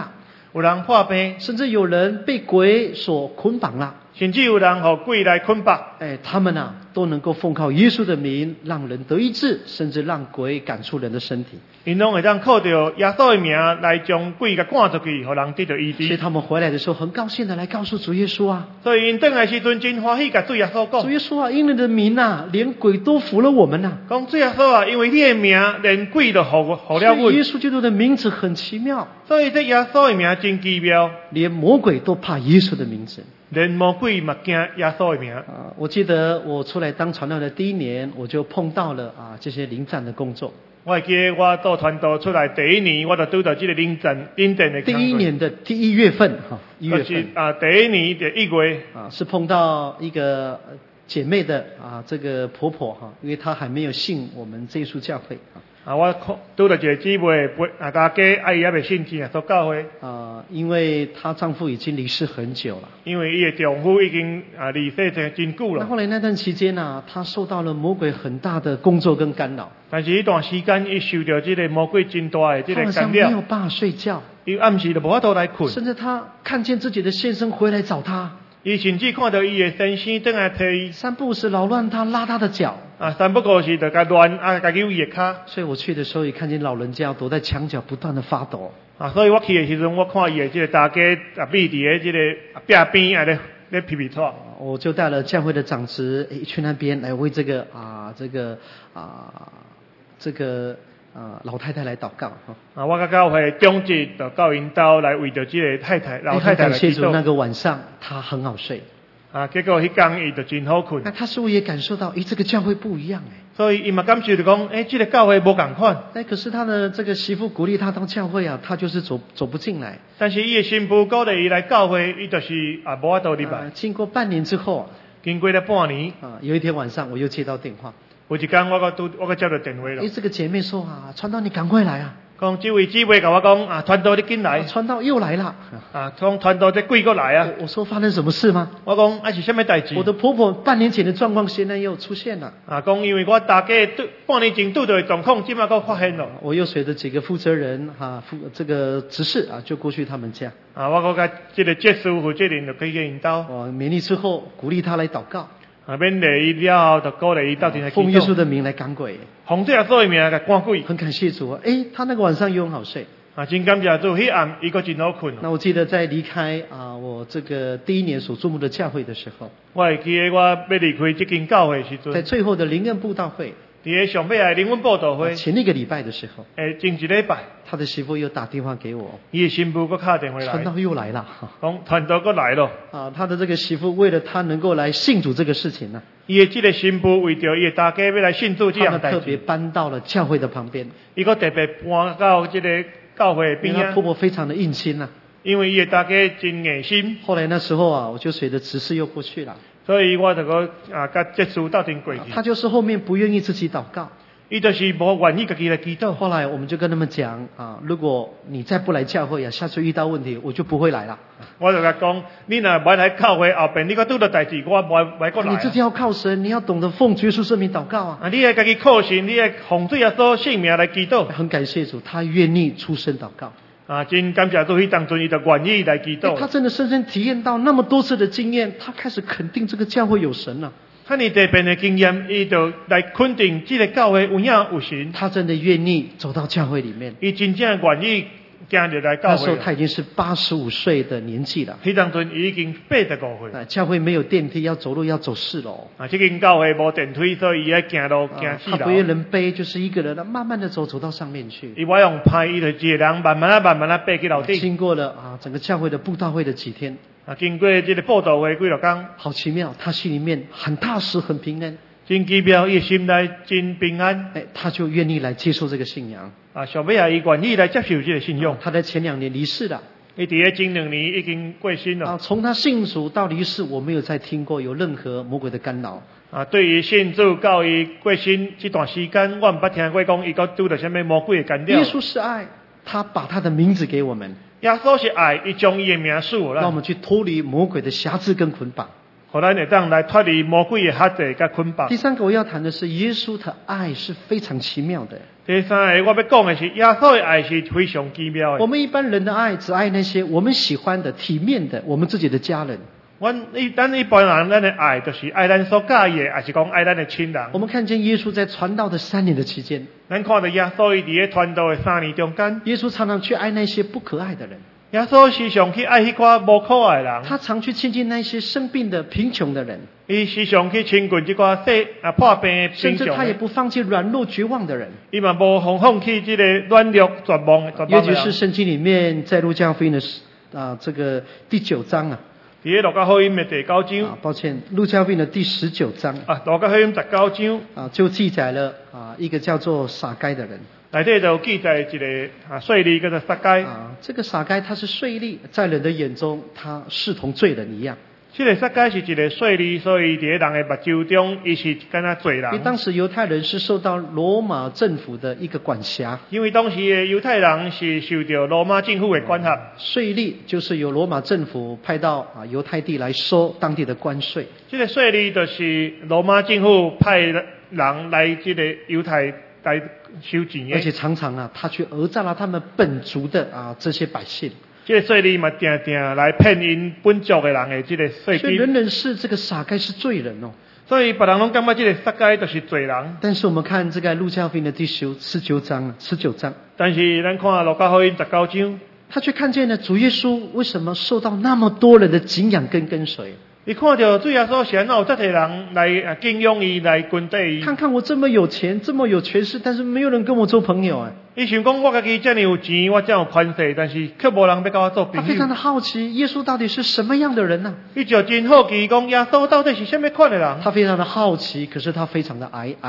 Speaker 3: 有人破病，
Speaker 2: 甚至有人被鬼所捆绑了。
Speaker 3: 甚至有人互鬼来捆绑。
Speaker 2: 他们都能够奉靠耶稣的名，让人得医治，甚至让鬼赶出人的身体。
Speaker 3: 因拢会当靠着耶稣的名来将鬼给赶出去，互人得到医治。
Speaker 2: 所以他们回来的时候，很高兴的来告诉主耶稣啊。
Speaker 3: 所以因回来时阵真欢喜，甲主耶稣讲：
Speaker 2: 主耶稣啊，因你的名啊，连鬼都服了我们呐。
Speaker 3: 讲主耶稣啊，因为你的名，连鬼都服了我。
Speaker 2: 所以耶稣基督的名字很奇妙。
Speaker 3: 所以这耶稣的名真奇妙，
Speaker 2: 连魔鬼都怕耶稣的名字。
Speaker 3: 连魔鬼嘛惊耶稣的名。
Speaker 2: 我记得我出来当传道的第一年，我就碰到了这些灵战的工作。
Speaker 3: 我会记得我做传道出来第一年，我就拄到这个灵战的工作。
Speaker 2: 第一年的第1月份，1月份
Speaker 3: 就是第一年的1月
Speaker 2: 是碰到一个姐妹的这个婆婆因为她还没有信我们这一处教会
Speaker 3: 我拄到一个姊妹大家阿姨也未信主所教会
Speaker 2: 因为她丈夫已经离世很久了，
Speaker 3: 因为伊的丈夫已经离世真久了。
Speaker 2: 那后来那段期间她受到了魔鬼很大的工作跟干扰。
Speaker 3: 但是一段时间，伊受到这个魔鬼真大的这个干扰，
Speaker 2: 她好像没有办法睡觉，
Speaker 3: 伊暗时就无法度来困，
Speaker 2: 甚至她看见自己的先生回来找她，
Speaker 3: 伊甚至看到伊的先生回来替伊
Speaker 2: 三不五时扰乱她，拉她的脚
Speaker 3: 三不五时就甲乱甲扭伊的脚。
Speaker 2: 所以我去的时候也看见老人家躲在墙角不断的发抖
Speaker 3: 所以我去的时阵，我看伊的这个大家闭伫的这个壁边咧皮拖。
Speaker 2: 我就带了教会的长职去那边来为这个老太太来祷告
Speaker 3: 我甲教会长职就到因兜来为着这个老太太来祈祷。
Speaker 2: 那个晚上她很好睡
Speaker 3: 结果迄天伊就真好困。
Speaker 2: 那她似乎也感受到这个教会不一样
Speaker 3: 所以伊嘛感受着讲这个教会无同款。
Speaker 2: 可是她的这个媳妇鼓励她到教会她就是走不进来。
Speaker 3: 但是伊的新妇鼓励伊来教会，伊就是无法度入来。
Speaker 2: 经过半年之后
Speaker 3: 经过了半年
Speaker 2: 有一天晚上我又接到电话。
Speaker 3: 有一天我个接到电话了。
Speaker 2: 这个姐妹说传道你赶快来
Speaker 3: 讲这位姊妹甲我讲传道你紧来。
Speaker 2: 传道又来了
Speaker 3: 传道这鬼过来
Speaker 2: 我说发生什么事吗？
Speaker 3: 我讲是什么代志？
Speaker 2: 我的婆婆半年前的状况现在又出现了
Speaker 3: 讲因为我大家半年前拄到的状况现在又发现了。
Speaker 2: 我又随着几个负责人这个执事就过去他们家
Speaker 3: 我甲这个接师负责人就去因兜
Speaker 2: 勉励之后鼓励他来祷告
Speaker 3: 免礼伊了后就鼓励伊到底来祈祷，
Speaker 2: 奉耶稣的名来赶鬼，
Speaker 3: 奉这耶稣的名来赶鬼。
Speaker 2: 很感谢主他那个晚上又很好睡
Speaker 3: 真感谢主，迄暗伊个真好困。
Speaker 2: 那我记得在离开我这个第一年所注目的教会的时候，
Speaker 3: 我会记得我要离开这间教会的时阵，
Speaker 2: 在最后的灵恩布道会，
Speaker 3: 在上尾的灵恩布道会
Speaker 2: 前一个礼拜的时候，
Speaker 3: 前一礼拜，
Speaker 2: 他的媳妇又打电话给我，
Speaker 3: 伊的新妇又打电话来，
Speaker 2: 传道又来了，
Speaker 3: 传道又来了
Speaker 2: 他的这个媳妇为了他能够来信主这个事情呢，
Speaker 3: 伊的这个新妇为着伊的大家要来信主这样代志，
Speaker 2: 特别搬到了教会的旁边，
Speaker 3: 伊个特别搬到这个教会边
Speaker 2: 啊，婆婆非常的硬心
Speaker 3: 因为伊的大家真硬心。
Speaker 2: 后来那时候我就随着执事又过去了，
Speaker 3: 所以我就个甲接触到真过去。
Speaker 2: 他就是后面不愿意自己祷告，
Speaker 3: 伊就是无愿意自己来祈祷。
Speaker 2: 后来我们就跟他们讲如果你再不来教会下次遇到问题我就不会来了。
Speaker 3: 我就甲讲，你若不来教会后边，你个拄到代志，我不过来。
Speaker 2: 你自己要靠神，你要懂得奉耶稣圣名祷告
Speaker 3: 你要自己靠神，你要奉主耶稣圣名来祈祷。
Speaker 2: 很感谢主，他愿意出声祷告。
Speaker 3: 真感谢主，迄当阵伊就愿意来祈祷。
Speaker 2: 他真的深深体验到那么多次的经验，他开始肯定这个教会有神了。
Speaker 3: 看你这边的经验，伊就来肯定这个教会有影有神。
Speaker 2: 他真的愿意走到教会里面，
Speaker 3: 伊真正愿意行入来教会。
Speaker 2: 那时候他已经是85岁的年纪了。
Speaker 3: 迄当阵已经85岁。
Speaker 2: 教会没有电梯，要走路要走4楼。
Speaker 3: 这间教会无电梯，所以伊要行路行4楼。
Speaker 2: 他不愿人背，就是一个人慢慢的走到上面去。
Speaker 3: 伊不用派，伊就一个人慢慢爬去楼顶。
Speaker 2: 经过了整个教会的布道会的几天。
Speaker 3: 经过这个布道会几多天，
Speaker 2: 好奇妙，他心里面很踏实很平安，
Speaker 3: 真奇妙，伊心内真平安，
Speaker 2: 他就愿意来接受这个信仰
Speaker 3: 上尾伊愿意来接受这个信仰。
Speaker 2: 他在前2年离世了，
Speaker 3: 伊伫咧前2年已经过身了
Speaker 2: 从他信主到离世，我没有再听过有任何魔鬼的干扰
Speaker 3: 对于信主到伊过身这段时间，我唔捌听过讲伊个拄到什么魔鬼的干扰。
Speaker 2: 耶稣是爱，他把他的名字给我们。
Speaker 3: 耶稣是爱，伊将伊的名赐我，
Speaker 2: 让我们去脱离魔鬼的辖制跟捆绑。
Speaker 3: 互咱会当来脱离魔鬼的辖制甲捆绑
Speaker 2: 第。三个我要谈的是，耶稣的爱是非常奇妙的。
Speaker 3: 第三个我要讲的是，耶稣的爱是非常奇妙的。
Speaker 2: 我们一般人的爱只爱那些我们喜欢的、体面的，我们自己的家人。
Speaker 3: 咱一般人，咱的爱就是爱咱所介意的，还是讲爱咱的亲人。
Speaker 2: 我们看见耶稣在传道的3年的期间，
Speaker 3: 咱看到耶稣伊伫咧传道的3年中间，
Speaker 2: 耶稣常常去爱那些不可爱的人，
Speaker 3: 耶稣时常去爱迄寡无可爱的人，
Speaker 2: 他常去亲近那些生病的、贫穷的人，
Speaker 3: 伊时常去亲近这寡破病的
Speaker 2: 甚至他也
Speaker 3: 贫穷的，
Speaker 2: 不放弃软弱绝望的人。
Speaker 3: 伊嘛无放弃这个软弱绝望的
Speaker 2: 尤其是
Speaker 3: 人。
Speaker 2: 圣经里面在路加福音的这个第9章
Speaker 3: 伫咧路加福音的第9章，
Speaker 2: 抱歉，路加福音的第19章
Speaker 3: 路加福音19章
Speaker 2: 就记载了一个叫做撒该的人。
Speaker 3: 内底就记载一个税吏叫做撒该。
Speaker 2: 这个撒该他是税吏，在人的眼中他视同罪人一样。
Speaker 3: 这个撒该是一个税吏，所以伫咧人的目睭中，伊是敢若罪人。
Speaker 2: 因为当时犹太人是受到罗马政府的一个管辖，
Speaker 3: 因为当时的犹太人是受到罗马政府的管辖。
Speaker 2: 税吏就是由罗马政府派到犹太地来收当地的关税。
Speaker 3: 这个税吏就是罗马政府派人来这个犹太来收钱的。
Speaker 2: 而且常常他去讹诈了他们本族的这些百姓。
Speaker 3: 这个税吏嘛，定定来骗因本族的人的这个税金。
Speaker 2: 所以人人视这个撒该是罪人
Speaker 3: 所以别人拢感觉这个撒该就是罪人。
Speaker 2: 但是我们看这个路加福音的第19章，
Speaker 3: 但是咱看路加福音19章，
Speaker 2: 他却看见了主耶稣为什么受到那么多人的敬仰跟随。
Speaker 3: 你看到主耶稣是安怎有这些人来敬仰伊，来跟随伊。
Speaker 2: 看看我这么有钱，这么有权势，但是没有人跟我做朋友
Speaker 3: 伊想讲我家己这么有钱，我这样有权势，但是却无人要跟我做朋友。
Speaker 2: 他非常的好奇，耶稣到底是什么样的人呢？
Speaker 3: 伊就真好奇，讲耶稣到底是什么款的人？
Speaker 2: 他非常的好奇，可是他非常的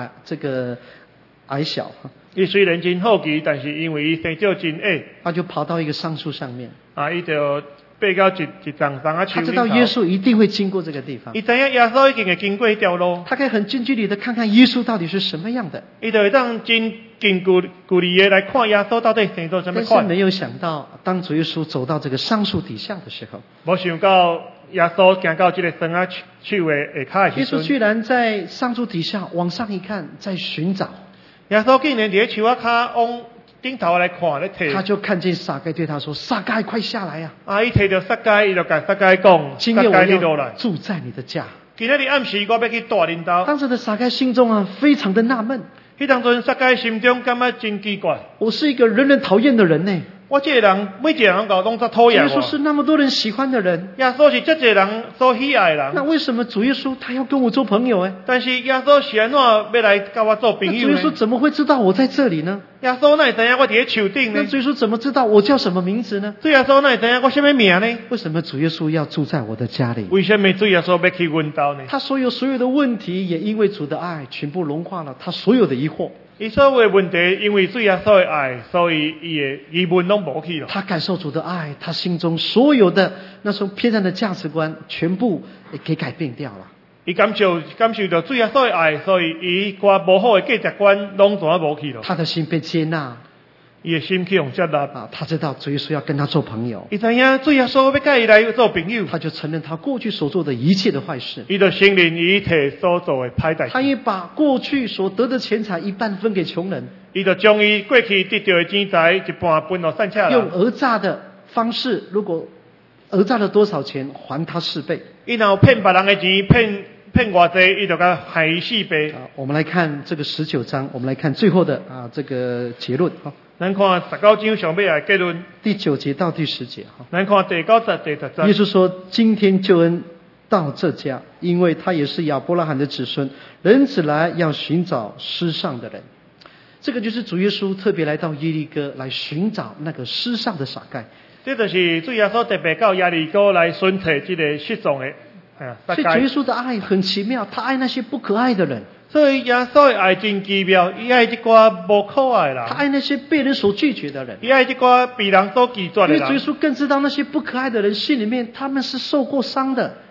Speaker 2: 矮小。
Speaker 3: 伊虽然真好奇，但是因为伊生长真矮，
Speaker 2: 他就跑到一个桑树上面。
Speaker 3: 伊就爬到一丛桑啊树
Speaker 2: 他知道耶稣一定会经过这个地方。
Speaker 3: 伊知影耶稣一定会经过一条路。
Speaker 2: 他可以很近距离的看看耶稣到底是什么样的。
Speaker 3: 伊就会当真近距离的来看耶稣到底生做什么款。
Speaker 2: 但是没有想到，当主耶稣走到这个桑树底下的时候，
Speaker 3: 没想到耶稣行到这个桑啊树的下骹的时候，
Speaker 2: 耶稣居然在桑树底下往上一看，在寻找。
Speaker 3: 耶稣竟然伫树啊骹往顶头来看咧睇，
Speaker 2: 他就看见撒该对他说：“撒该，快下来呀！”
Speaker 3: 伊睇到撒该，伊就甲撒该讲：“
Speaker 2: 今夜我
Speaker 3: 撒该你落来，
Speaker 2: 要住在你的家。”
Speaker 3: 今日暗时我要去住恁兜。
Speaker 2: 当时的撒该心中非常的纳闷。
Speaker 3: 迄当阵撒该心中感觉真奇怪。
Speaker 2: 我是一个人人讨厌的人呢。
Speaker 3: 我这个人，每一个人搞拢在讨厌我。
Speaker 2: 耶稣是那么多人喜欢的人，
Speaker 3: 耶稣是这些人所喜爱的人。
Speaker 2: 那为什么主耶稣他要跟我做朋友？
Speaker 3: 但是耶稣是安怎要来跟我做朋友呢？
Speaker 2: 那主耶稣怎么会知道我在这里呢？
Speaker 3: 耶稣哪会知影我伫咧树顶呢？
Speaker 2: 那主耶稣怎么知道我叫什么名字呢？
Speaker 3: 主耶稣哪会知影我什么名呢？
Speaker 2: 为什么主耶稣要住在我的家里？
Speaker 3: 为什么主耶稣要去阮兜呢？
Speaker 2: 他所有的问题，也因为主的爱全部融化了他所有的疑惑。
Speaker 3: 伊所有的问题，因为主耶稣的爱，所以伊的疑问拢无去了。
Speaker 2: 他感受主的爱，他心中所有的那种偏袒的价值观，全部给改变掉了。
Speaker 3: 伊感受到主耶稣的爱，所以伊寡无好的价值观拢全无去了。
Speaker 2: 他的心被接纳，
Speaker 3: 伊的心去用接纳。
Speaker 2: 他知道主耶稣要跟他做朋友。
Speaker 3: 伊知影主耶稣要甲伊来做朋友，
Speaker 2: 他就承认他过去所做的一切的坏事。
Speaker 3: 伊就承认伊摕所做的歹代志。
Speaker 2: 他也把过去所得的钱财一半分给穷人。
Speaker 3: 伊就将伊过去得到的钱财一半分给善人。
Speaker 2: 用讹诈的方式，如果讹诈了多少钱，还他4倍。
Speaker 3: 伊若骗别人的钱，骗偌济，伊就甲害伊4倍。
Speaker 2: 我们来看这个19章，我们来看最后的这个结论。
Speaker 3: 咱看19章上尾的结论，
Speaker 2: 第9节到第10节。
Speaker 3: 咱看第9节、第10节。
Speaker 2: 耶稣说：“今天救恩到这家，因为他也是亚伯拉罕的子孙。人子来要寻找失丧的人。”这个就是主耶稣特别来到耶利哥来寻找那个失丧的撒该。
Speaker 3: 这就是主耶稣特别到耶利哥来寻找这个失踪的撒该。
Speaker 2: 所以主耶稣的爱很奇妙，他爱那些不可爱的人。
Speaker 3: 所以耶稣的爱真奇妙，伊爱这寡无可爱的人，
Speaker 2: 他爱那些被人所拒绝的人，
Speaker 3: 伊爱这寡被人所拒绝的人。
Speaker 2: 因为主耶稣更知道那些不可爱的人心里面他们是受过伤的。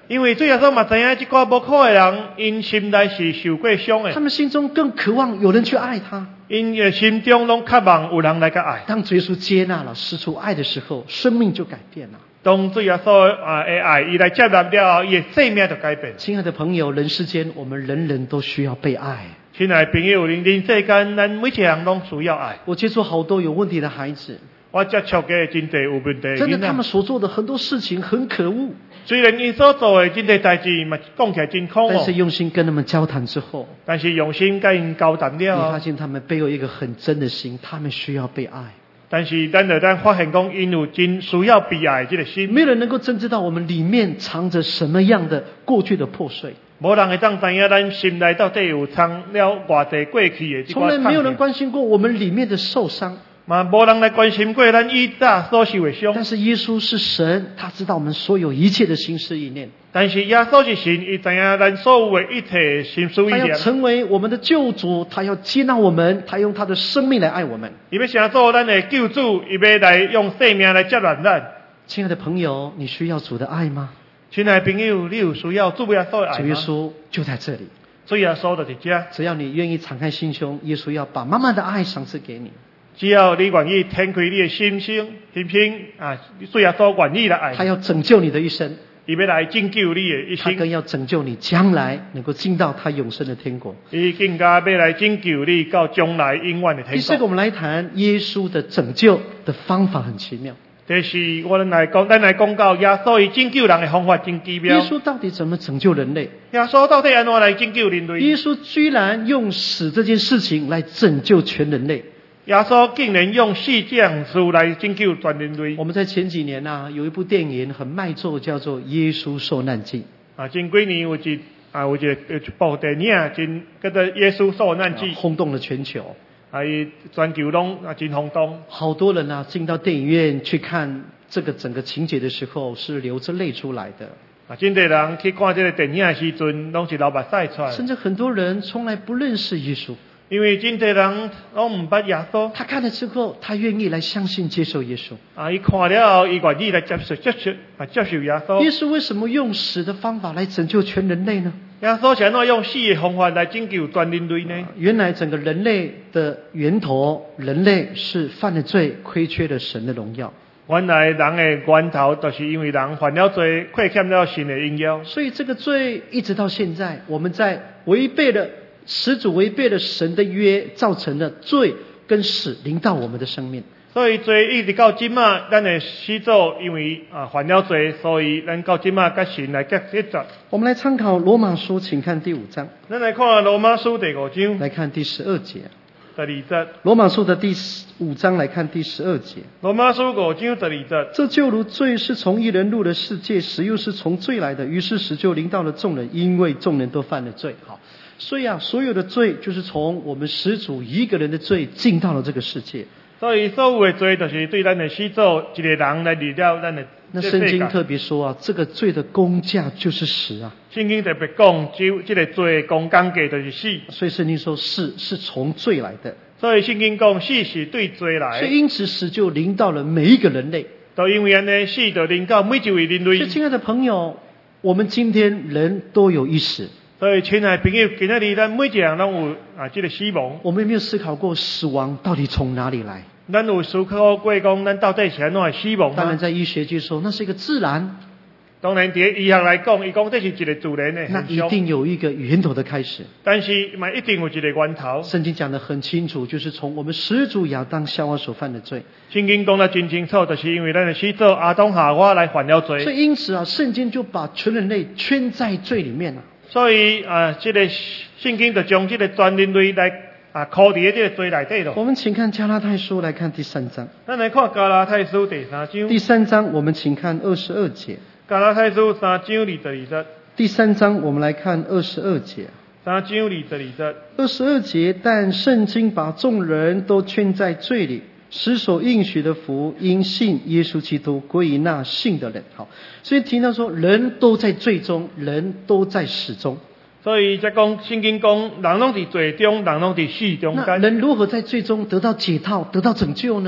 Speaker 3: 因为主耶稣嘛知影这寡无靠的人，因心内是受过伤的，
Speaker 2: 他们心中更渴望有人去爱他。
Speaker 3: 因的心中拢渴望有人来甲爱。
Speaker 2: 当主耶稣接纳了、施出爱的时候，生命就改变了。
Speaker 3: 当主耶稣的爱，伊来接纳了后，伊的生命就改变。
Speaker 2: 亲爱的朋友，人世间我们人人都需要被爱。
Speaker 3: 亲爱的朋友，人世间咱每一个人拢需要爱。
Speaker 2: 我接触好多有问题的孩子，
Speaker 3: 我接触嘅真侪有问题的
Speaker 2: 真的
Speaker 3: 囡仔
Speaker 2: 他们所做的很多事情很可恶，
Speaker 3: 虽然因所做的真侪代志嘛讲起来真可恶，
Speaker 2: 但是用心跟他们交谈之后，
Speaker 3: 但是用心甲因交谈
Speaker 2: 你发
Speaker 3: 了，
Speaker 2: 现他们背后一个很真的心，他们需要被爱。
Speaker 3: 但是咱发现讲因有真需要被爱这个心，
Speaker 2: 没有人能够真知道我们里面藏着什么样的过去的破碎，
Speaker 3: 无人会当知影咱心内到底有藏了偌济过去的这
Speaker 2: 从来没有人
Speaker 3: 关，
Speaker 2: 关心过我们里面的受伤。
Speaker 3: 嘛无人来关心过咱以早所受的伤。
Speaker 2: 但是耶稣是神，他知道我们所有一切的心思意念，
Speaker 3: 但是耶稣是神，伊知影咱所有的一切心思意
Speaker 2: 他要
Speaker 3: 念。
Speaker 2: 成为我们的救主，他要接纳我们，他用他的生命来爱我们。
Speaker 3: 伊要成做咱的救主，伊要来用生命来接纳咱。
Speaker 2: 亲爱的朋友，你需要主的爱吗？
Speaker 3: 亲爱的朋友，你有需要主耶稣的爱
Speaker 2: 主耶
Speaker 3: 吗？
Speaker 2: 稣就在这里，
Speaker 3: 主耶稣就在这。
Speaker 2: 只要你愿意敞开心胸，耶稣要把满满的爱赏赐给你。
Speaker 3: 只要你愿意天开你的心主耶稣愿意来爱
Speaker 2: 他要拯救你的一生，
Speaker 3: 伊要来拯救你的一
Speaker 2: 他更
Speaker 3: 生，
Speaker 2: 要拯救你将来能够进到他永生的天国。
Speaker 3: 伊更加要来拯救你到将来永远的天
Speaker 2: 第四个，我
Speaker 3: 国。
Speaker 2: 们来谈耶稣的拯救的方法很奇妙。
Speaker 3: 这是咱来讲到耶稣伊拯救人的方法真奇妙。
Speaker 2: 耶稣到底怎么拯救人类？
Speaker 3: 耶稣到底安怎来拯救人类？
Speaker 2: 耶稣居然用死这件事情来拯救全人类。
Speaker 3: 耶稣竟然用死这样事来拯救全人类。
Speaker 2: 我们在前几年有一部电影很卖座，叫做《耶稣受难记》。
Speaker 3: 前几年有一部电影真叫做《耶稣受难记》，
Speaker 2: 轰动了全球。
Speaker 3: 伊全球拢真轰动。
Speaker 2: 好多人进到电影院去看这个整个情节的时候，是流着泪出来的。
Speaker 3: 真侪人去看这个电影的时阵，拢是流目屎出来。
Speaker 2: 甚至很多人从来不认识耶稣，
Speaker 3: 因为真侪人拢唔捌耶稣。
Speaker 2: 他看了之后，他愿意来相信接受耶稣。
Speaker 3: 伊看了后，伊愿意来接受耶稣。
Speaker 2: 耶稣为什么用死的方法来拯救全人类呢？
Speaker 3: 耶稣是安怎用死的方法来拯救全人类呢？
Speaker 2: 原来整个人类的源头，人类是犯了罪，亏缺了神的荣耀。
Speaker 3: 原来人的源头，就是因为人犯了罪，亏欠了神的荣耀。
Speaker 2: 所以这个罪一直到现在，我们在违背了始祖违背了神的约，造成了罪跟死临到我们的生命。
Speaker 3: 所以罪一直到今嘛，咱的始祖因为犯了罪，所以咱到今嘛甲神来结责。
Speaker 2: 我们来参考罗马书，请看第5章。
Speaker 3: 咱来看罗马书第5章，
Speaker 2: 来看第12节。
Speaker 3: 第2节。
Speaker 2: 罗马书的第5章来看第12节。
Speaker 3: 罗马书5章第2节。
Speaker 2: 这就如罪是从一人入了世界，死又是从罪来的，于是死就临到了众人，因为众人都犯了罪。好，所以所有的罪就是从我们始祖一个人的罪进到了这个世界。
Speaker 3: 所以所有的罪就是对咱的始祖一个人来离了咱的。
Speaker 2: 那圣经特别说这个罪的工价就是死啊。
Speaker 3: 圣经特别讲，这个罪工价就是死。
Speaker 2: 所以圣经说死是从罪来的。
Speaker 3: 所以圣经讲死是对罪来。
Speaker 2: 所以因此死就临到了每一个人类。
Speaker 3: 都因为安尼死就临到每一位人类。
Speaker 2: 所以亲爱的朋友，我们今天人都有一死。
Speaker 3: 所以亲爱的朋友，今天咱每一个人拢有这个死亡。
Speaker 2: 我们有没有思考过死亡到底从哪里来？
Speaker 3: 咱有思考过讲，咱到底是安怎的死亡吗？
Speaker 2: 当然，在医学界说那是一个自然。
Speaker 3: 当然，在医学来讲，伊讲这是一个自然的现象。
Speaker 2: 那一定有一个源头的开始。
Speaker 3: 但是嘛，一定有一个源头。
Speaker 2: 圣经讲得很清楚，就是从我们始祖亚当夏娃所犯的罪。
Speaker 3: 圣经讲得真清楚，就是因为咱的始祖亚当夏娃来犯了罪。
Speaker 2: 所以因此圣经就把全人类圈在罪里面了。
Speaker 3: 所以这个圣经就将这个全人类来扣在这个罪内底了。
Speaker 2: 我们请看加拉太书，来看第3章。
Speaker 3: 咱来看加拉太书第3章。
Speaker 2: 第3章，我们请看22节。
Speaker 3: 加拉太书3章22节。
Speaker 2: 第3章，我们来看22节。
Speaker 3: 3章22节。
Speaker 2: 22节，但圣经把众人都圈在罪里，使所应许的福因信耶稣基督归于那信的人。好，所以提到说人都在罪中，人都在死中。
Speaker 3: 所以才讲圣经讲，人拢在罪中，人拢在死中。
Speaker 2: 那人如何在罪中得到解套，得到拯救呢？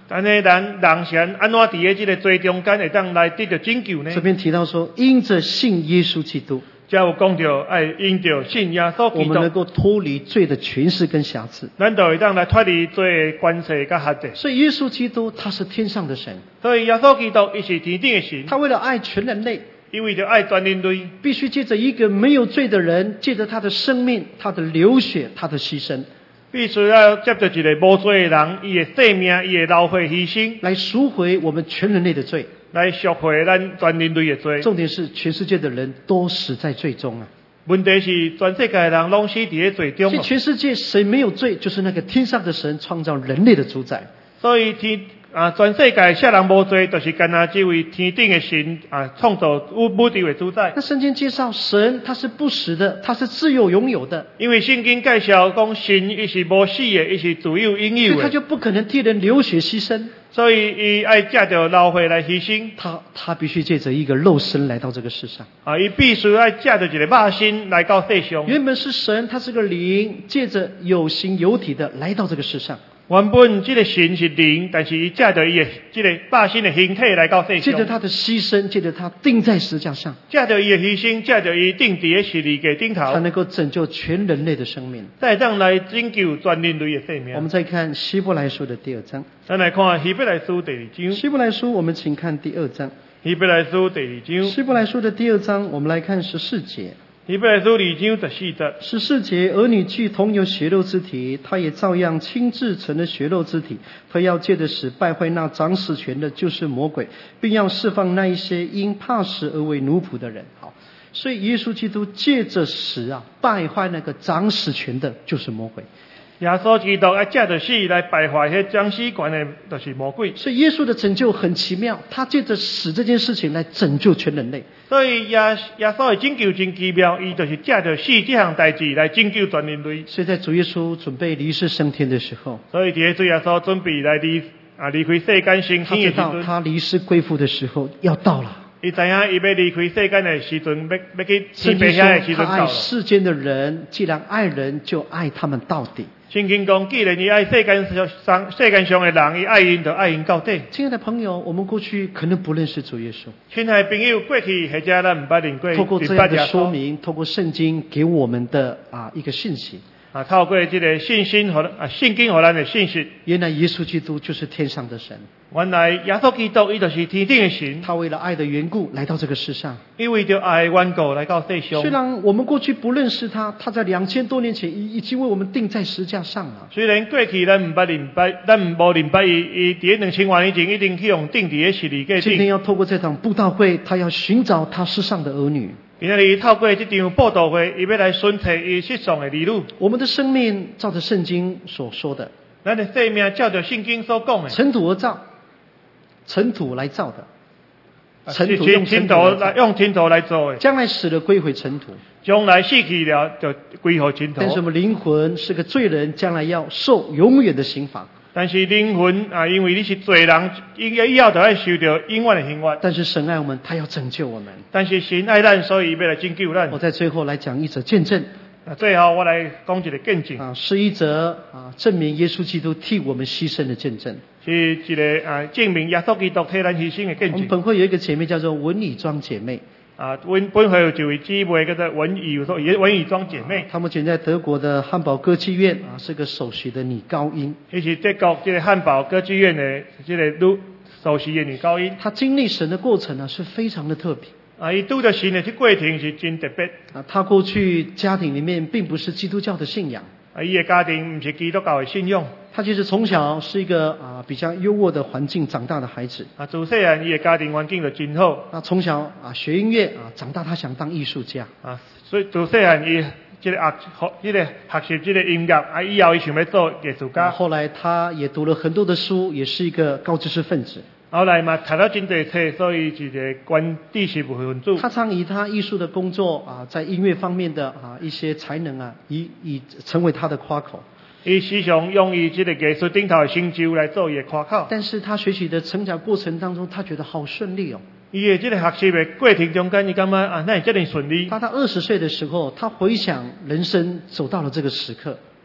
Speaker 3: 但是人是安怎伫个这个罪中间会当来得到拯救呢？
Speaker 2: 这边提到说，因着信耶稣基督，
Speaker 3: 才有讲到爱因着信耶稣基
Speaker 2: 我们能
Speaker 3: 督，
Speaker 2: 够脱离罪的权势跟瑕疵。
Speaker 3: 咱就会当来脱离罪的关系甲辖制。
Speaker 2: 所以耶稣基督他是天上的神，
Speaker 3: 所以耶稣基督伊是天顶的神，
Speaker 2: 他为了爱全人类，
Speaker 3: 因为着爱全人类，
Speaker 2: 必须借着一个没有罪的人，借着他的生命、他的流血、他的牺牲，
Speaker 3: 必须要接着一个无罪的人，伊的生命、伊的流血牺牲，
Speaker 2: 来赎回我们全人类的罪。
Speaker 3: 来赎回咱全人类的罪。
Speaker 2: 重点是全世界的人都死在罪中啊！
Speaker 3: 问题是全世界的人拢死伫咧罪中
Speaker 2: 所以。全世界谁没有罪，就是那个天上的神创造人类的主宰。
Speaker 3: 所以全世界谁人无罪，就是干那这位天顶的神创造无敌的主宰。
Speaker 2: 那圣经介绍神他是不死的，他是自由拥有的，
Speaker 3: 因为圣经介绍讲神伊是无死的，伊是自由拥有的，
Speaker 2: 所以他就不可能替人流血牺牲。
Speaker 3: 所以伊爱借着流血来牺牲。
Speaker 2: 他必须借着一个肉身来到这个世上。
Speaker 3: 伊必须要借着一个肉身来到世上。
Speaker 2: 原本是神，他是个灵，借着有形有体的来到这个世上。
Speaker 3: 原本这个神是灵，但是伊借着伊的这个肉身的形体来到世上。
Speaker 2: 借着他的牺牲，借着他钉在十字架上，
Speaker 3: 借着伊的牺牲，借着伊钉伫十字架顶头，
Speaker 2: 他能够拯救全人类的生命。
Speaker 3: 再当来拯救全人类的生命。
Speaker 2: 我们再看希伯来书的第2章。
Speaker 3: 咱来看希伯来书第2章。
Speaker 2: 希伯来书，我们请看第2章。
Speaker 3: 希伯来书第2章。
Speaker 2: 希伯来书的第2章，我们来看14节。
Speaker 3: 希伯来书2章14节。
Speaker 2: 14节，儿女既同有血肉之体，他也照样亲自成了血肉之体。他要借着死败坏那掌死权的，就是魔鬼，并要释放那一些因怕死而为奴仆的人。好，所以耶稣基督借着死败坏那个掌死权的，就是魔鬼。
Speaker 3: 耶稣基督要借着死来败坏迄掌死权的，就是魔鬼。
Speaker 2: 所以耶稣的拯救很奇妙，他借着死这件事情来拯救全人类。
Speaker 3: 所以耶稣的拯救真奇妙，伊就是借着死这项代志来拯救全人类。
Speaker 2: 所以在主耶稣准备离世升天的时候，
Speaker 3: 所以伫主耶稣准备来离开世间升
Speaker 2: 他知
Speaker 3: 天的时阵，
Speaker 2: 道他离世归父的时候要到了。
Speaker 3: 伊知影伊要离开世间的时阵，要去
Speaker 2: 圣经
Speaker 3: 天父遐的
Speaker 2: 说他爱
Speaker 3: 时阵到了。
Speaker 2: 世间的人，既然爱人，就爱他们到底。
Speaker 3: 圣经讲，既然伊爱世间上的人，伊爱因就爱因到底。
Speaker 2: 亲爱的朋友，我们过去可能不认识主耶稣，
Speaker 3: 亲爱的朋友，过去或者咱唔捌认过，
Speaker 2: 透过这样的说明，透过圣经给我们的一个信息，
Speaker 3: 透过这个信心和圣经和咱的信息，
Speaker 2: 原来耶稣基督就是天上的神，
Speaker 3: 原来耶稣基督伊就是天顶的神，
Speaker 2: 他为了爱的缘故来到这个世上。
Speaker 3: 因为着爱的缘故来到世上。
Speaker 2: 虽然我们过去不认识他，他在2000多年前已经为我们钉在十字架上了。
Speaker 3: 虽然过去咱唔捌认捌，咱唔无认捌伊伫2000多年前一定去用钉伫个十字架顶。
Speaker 2: 今天要透过这场布道会，他要寻找他世上的儿女。
Speaker 3: 今日透过这场布道会，伊要来寻找伊世上的儿女。
Speaker 2: 我们的生命照着圣经所说的，
Speaker 3: 咱的生命照着圣经所讲的，
Speaker 2: 尘土而造，尘土来造的，尘土
Speaker 3: 是
Speaker 2: 用尘土来造，
Speaker 3: 用尘土来做的，
Speaker 2: 将来死了归回尘土。
Speaker 3: 将来死去了就归回尘土。
Speaker 2: 但是我们灵魂是个罪人，将来要受永远的刑罚。
Speaker 3: 但是灵魂因为你是罪人，以后就要受到永远的刑罚。
Speaker 2: 但是神爱我们，他要拯救我们。
Speaker 3: 但是神爱咱，所以要来拯救咱。
Speaker 2: 我在最后来讲一则见证。
Speaker 3: 最后我来讲一个见证。
Speaker 2: 是一则证明耶稣基督替我们牺牲的见证。
Speaker 3: 是一个证明耶稣基督替咱牺牲的见证。
Speaker 2: 我们本会有一个姐妹叫做文以庄姐妹。
Speaker 3: 本会有一位姊妹叫做文以庄姐妹。
Speaker 2: 她目前在德国的汉堡歌剧院是个首席的女高音。
Speaker 3: 她是德国这个汉堡歌剧院的这个首席的女高音。
Speaker 2: 她经历神的过程是非常的特别。
Speaker 3: 伊拄着神的这过程是真特别。
Speaker 2: 她过去家庭里面并不是基督教的信仰。
Speaker 3: 伊的家庭不是基督教的信仰。
Speaker 2: 她其实从小是一个比较优渥的环境长大的孩子。
Speaker 3: 自细汉伊的家庭环境就真好。
Speaker 2: 从小学音乐长大她想当艺术家。
Speaker 3: 所以自细汉伊这个学习这个音乐，以后伊想要做艺术家。
Speaker 2: 后来她也读了很多的书，也是一个高知识分子。
Speaker 3: 后来嘛，读了真多册，所以是一个高知识分子。
Speaker 2: 他常以他艺术的工作在音乐方面的一些才能以成为他的夸口。
Speaker 3: 伊时常用伊这个艺术顶头的成就来做伊的夸口。
Speaker 2: 但是他学习的成长过程当中，他觉得好顺利哦。
Speaker 3: 伊的这个学习的过程中间，伊感觉那会这么顺利。
Speaker 2: 他20岁的时候，他回想人生走到了这个时刻。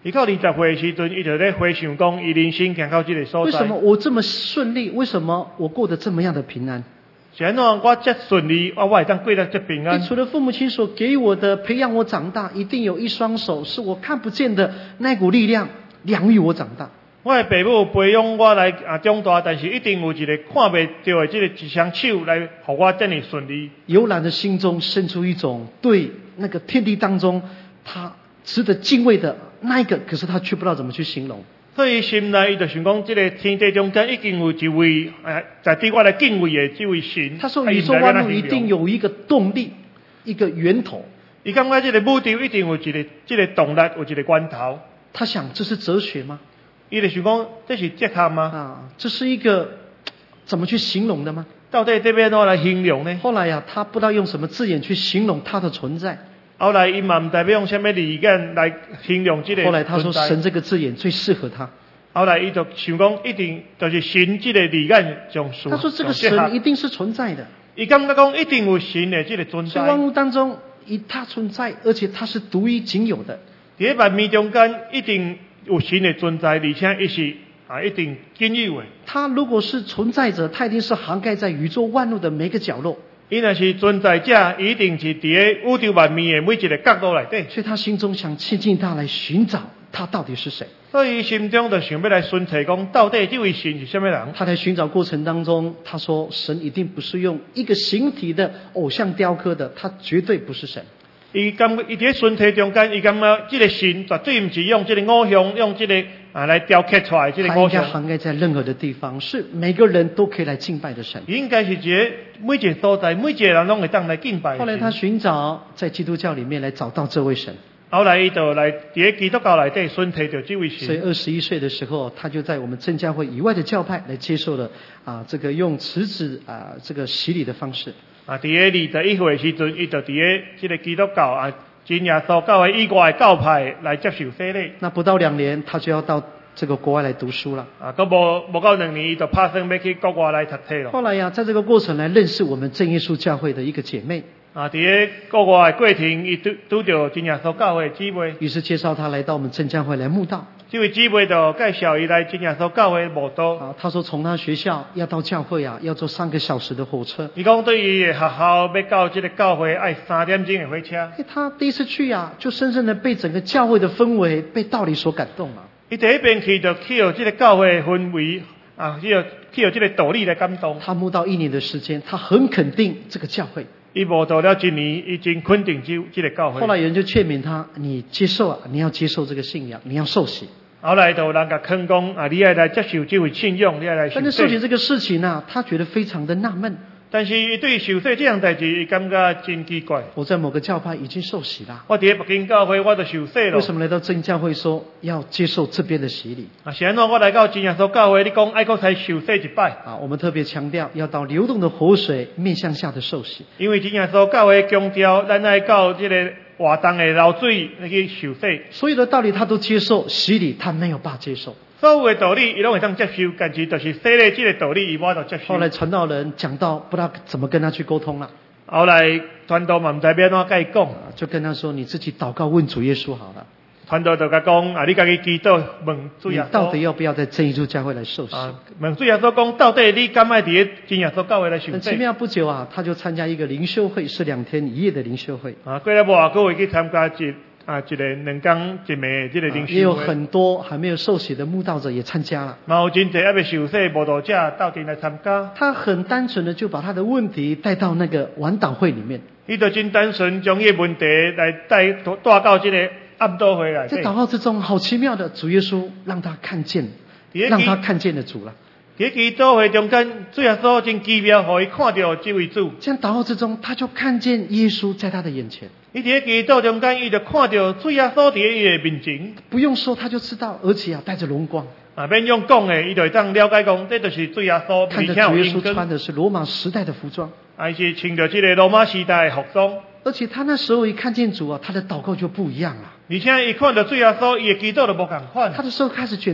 Speaker 3: 伊到20岁的时阵，伊就咧回想讲，伊人生行到这个所在。
Speaker 2: 为什么我这么顺利？为什么我过得这么样的平安？
Speaker 3: 是安怎我这顺利，我会当过得这平安？
Speaker 2: 除了父母亲所给我的培养我长大，一定有一双手是我看不见的那股力量养育我长大。
Speaker 3: 我的父母培养我来长大，但是一定有一个看不到的这个一双手来，让我这么顺利。
Speaker 2: 悠然的心中生出一种对那个天地当中他值得敬畏的那一个，可是他却不知道怎么去形容。
Speaker 3: 所以心内伊就想讲，这个天地中间已经有一位在对我来敬畏的这位神。
Speaker 2: 他说宇宙万物一定有一个动力，一个源头。
Speaker 3: 伊感觉这个宇宙一定有这个动力，有一个源头。
Speaker 2: 他想这是哲学吗？
Speaker 3: 伊就想讲这是哲学吗？
Speaker 2: 这是一个怎么去形容的吗？
Speaker 3: 到底这边怎么来形容呢？
Speaker 2: 后来呀，他不知道用什么字眼去形容他的存在。
Speaker 3: 后来伊嘛唔知要用什么字眼来形容这个存在。
Speaker 2: 后来他说神这个字眼最适合他。
Speaker 3: 后来伊就想讲一定就是神这个字眼上适合。
Speaker 2: 他说这个神一定是存在的。
Speaker 3: 伊感觉讲一定有神的这个存在。
Speaker 2: 所以万物当中他存在，而且他是独一仅有的。
Speaker 3: 在万物中间一定有神的存在，而且伊是一定仅有的。
Speaker 2: 他如果是存在者，他一定是涵盖在宇宙万物的每个角落。
Speaker 3: 伊若是存在者，一定是伫宇宙万物的每一个角落内底。
Speaker 2: 所以他心中想亲近他，来寻找他到底是谁。
Speaker 3: 所以心中就想要来寻找讲，到底这位神是什么人？
Speaker 2: 他在寻找过程当中，他说神一定不是用一个形体的偶像雕刻的，他绝对不是神。
Speaker 3: 伊在寻找中间，伊感觉这个神绝对不是用这个偶像，用这个来雕刻出来这个偶像。
Speaker 2: 他应该涵盖在任何的地方，是每个人都可以来敬拜的神。
Speaker 3: 应该是一个每一个所在，每一个人拢会当来敬拜的神。
Speaker 2: 后来他寻找在基督教里面来找到这位神。
Speaker 3: 后来伊就来伫基督教内底寻找到这位神。
Speaker 2: 所以21岁的时候，他就在我们正教会以外的教派来接受了这个用池子这个洗礼的方式。
Speaker 3: 伫个21岁的时阵，伊就伫个这个基督教真耶稣教会以外的教派来接受洗礼。
Speaker 2: 那不到2年，他就要到这个国外来读书了。
Speaker 3: 都无到2年，伊就拍算要去国外来读册了。
Speaker 2: 后来呀，在这个过程来认识我们正耶稣教会的一个姐妹。
Speaker 3: 伫个国外的过程，伊拄到真耶稣教会的姊妹。
Speaker 2: 于是介绍他来到我们正教会来慕道。
Speaker 3: 这位姊妹就介绍伊来真耶稣教会慕道。
Speaker 2: 他说从他学校要到教会要坐3个小时的火车。
Speaker 3: 伊讲对伊的学校要到这个教会要3点钟的火车。
Speaker 2: 他第一次去就深深的被整个教会的氛围、被道理所感动了。
Speaker 3: 伊第一遍去就去了这个教会的氛围去了这个道理来感动。
Speaker 2: 他慕道1年的时间，他很肯定这个教会。
Speaker 3: 伊慕道了1年，已经肯定这个教会。
Speaker 2: 后来有人就劝勉他，你接受你要接受这个信仰，你要受洗。
Speaker 3: 后来就有人甲劝讲你要来接受这位信仰，你要来受洗。
Speaker 2: 但是受洗这个事情他觉得非常的纳闷。
Speaker 3: 但是伊对受洗这样代志，伊感觉真奇怪。
Speaker 2: 我在某个教派已经受洗了，
Speaker 3: 我伫北京教会我就受洗了。
Speaker 2: 为什么来到正教会说要接受这边的洗礼？
Speaker 3: 是安怎我来到真耶稣教会，你讲爱国才受洗一摆？
Speaker 2: 我们特别强调要到流动的活水面向下的受洗。
Speaker 3: 因为真耶稣教会强调，咱爱到这个活动的流水来去受洗。
Speaker 2: 所有的道理他都接受，洗礼他没有办法接受。
Speaker 3: 所有的道理伊拢会当接受，但是就是洗礼这个道理伊无法度接受。
Speaker 2: 后来传道人讲到不知道怎么跟他去沟通了。
Speaker 3: 后来传道嘛唔知要安怎甲伊讲，
Speaker 2: 就跟他说你自己祷告问主耶稣好了。
Speaker 3: 传道就甲讲你家己祈祷问主耶稣，
Speaker 2: 你到底要不要在正耶稣教会来受洗？
Speaker 3: 问主耶稣讲到底你敢爱伫真耶稣教会来受洗？
Speaker 2: 很奇妙，不久他就参加一个灵修会，是2天1夜的灵修会。
Speaker 3: 过了无偌个月去参加一个2天1暝的这个灵修会。
Speaker 2: 也有很多还没有受洗的慕道者也参加了。
Speaker 3: 有真侪还未受洗慕道者到底来参加。
Speaker 2: 他很单纯的就把他的问题带到那个晚祷会里面。
Speaker 3: 伊就真单纯将伊问题来带到这个暗祷会来。
Speaker 2: 在祷告之中，好奇妙的，主耶稣让他看见了主了。
Speaker 3: 在祈祷会中间，主耶稣真奇妙，让伊看到这位主。
Speaker 2: 这样祷告之中，他就看见耶稣在他的眼前。
Speaker 3: 伊在祈祷中间，伊就看到主耶稣在伊的面前。
Speaker 2: 不用说，他就知道，而且带着荣光。
Speaker 3: 免用讲的，伊就会当了解讲，这就是主耶稣。
Speaker 2: 看着主耶稣穿的是罗马时代的服装，
Speaker 3: 还是穿着这个罗马时代的服装。
Speaker 2: 而且他那时候一看见主他的祷告就不一样了。
Speaker 3: 而且一看到主耶稣，伊的祈祷就无同款。
Speaker 2: 他的手开始卷动。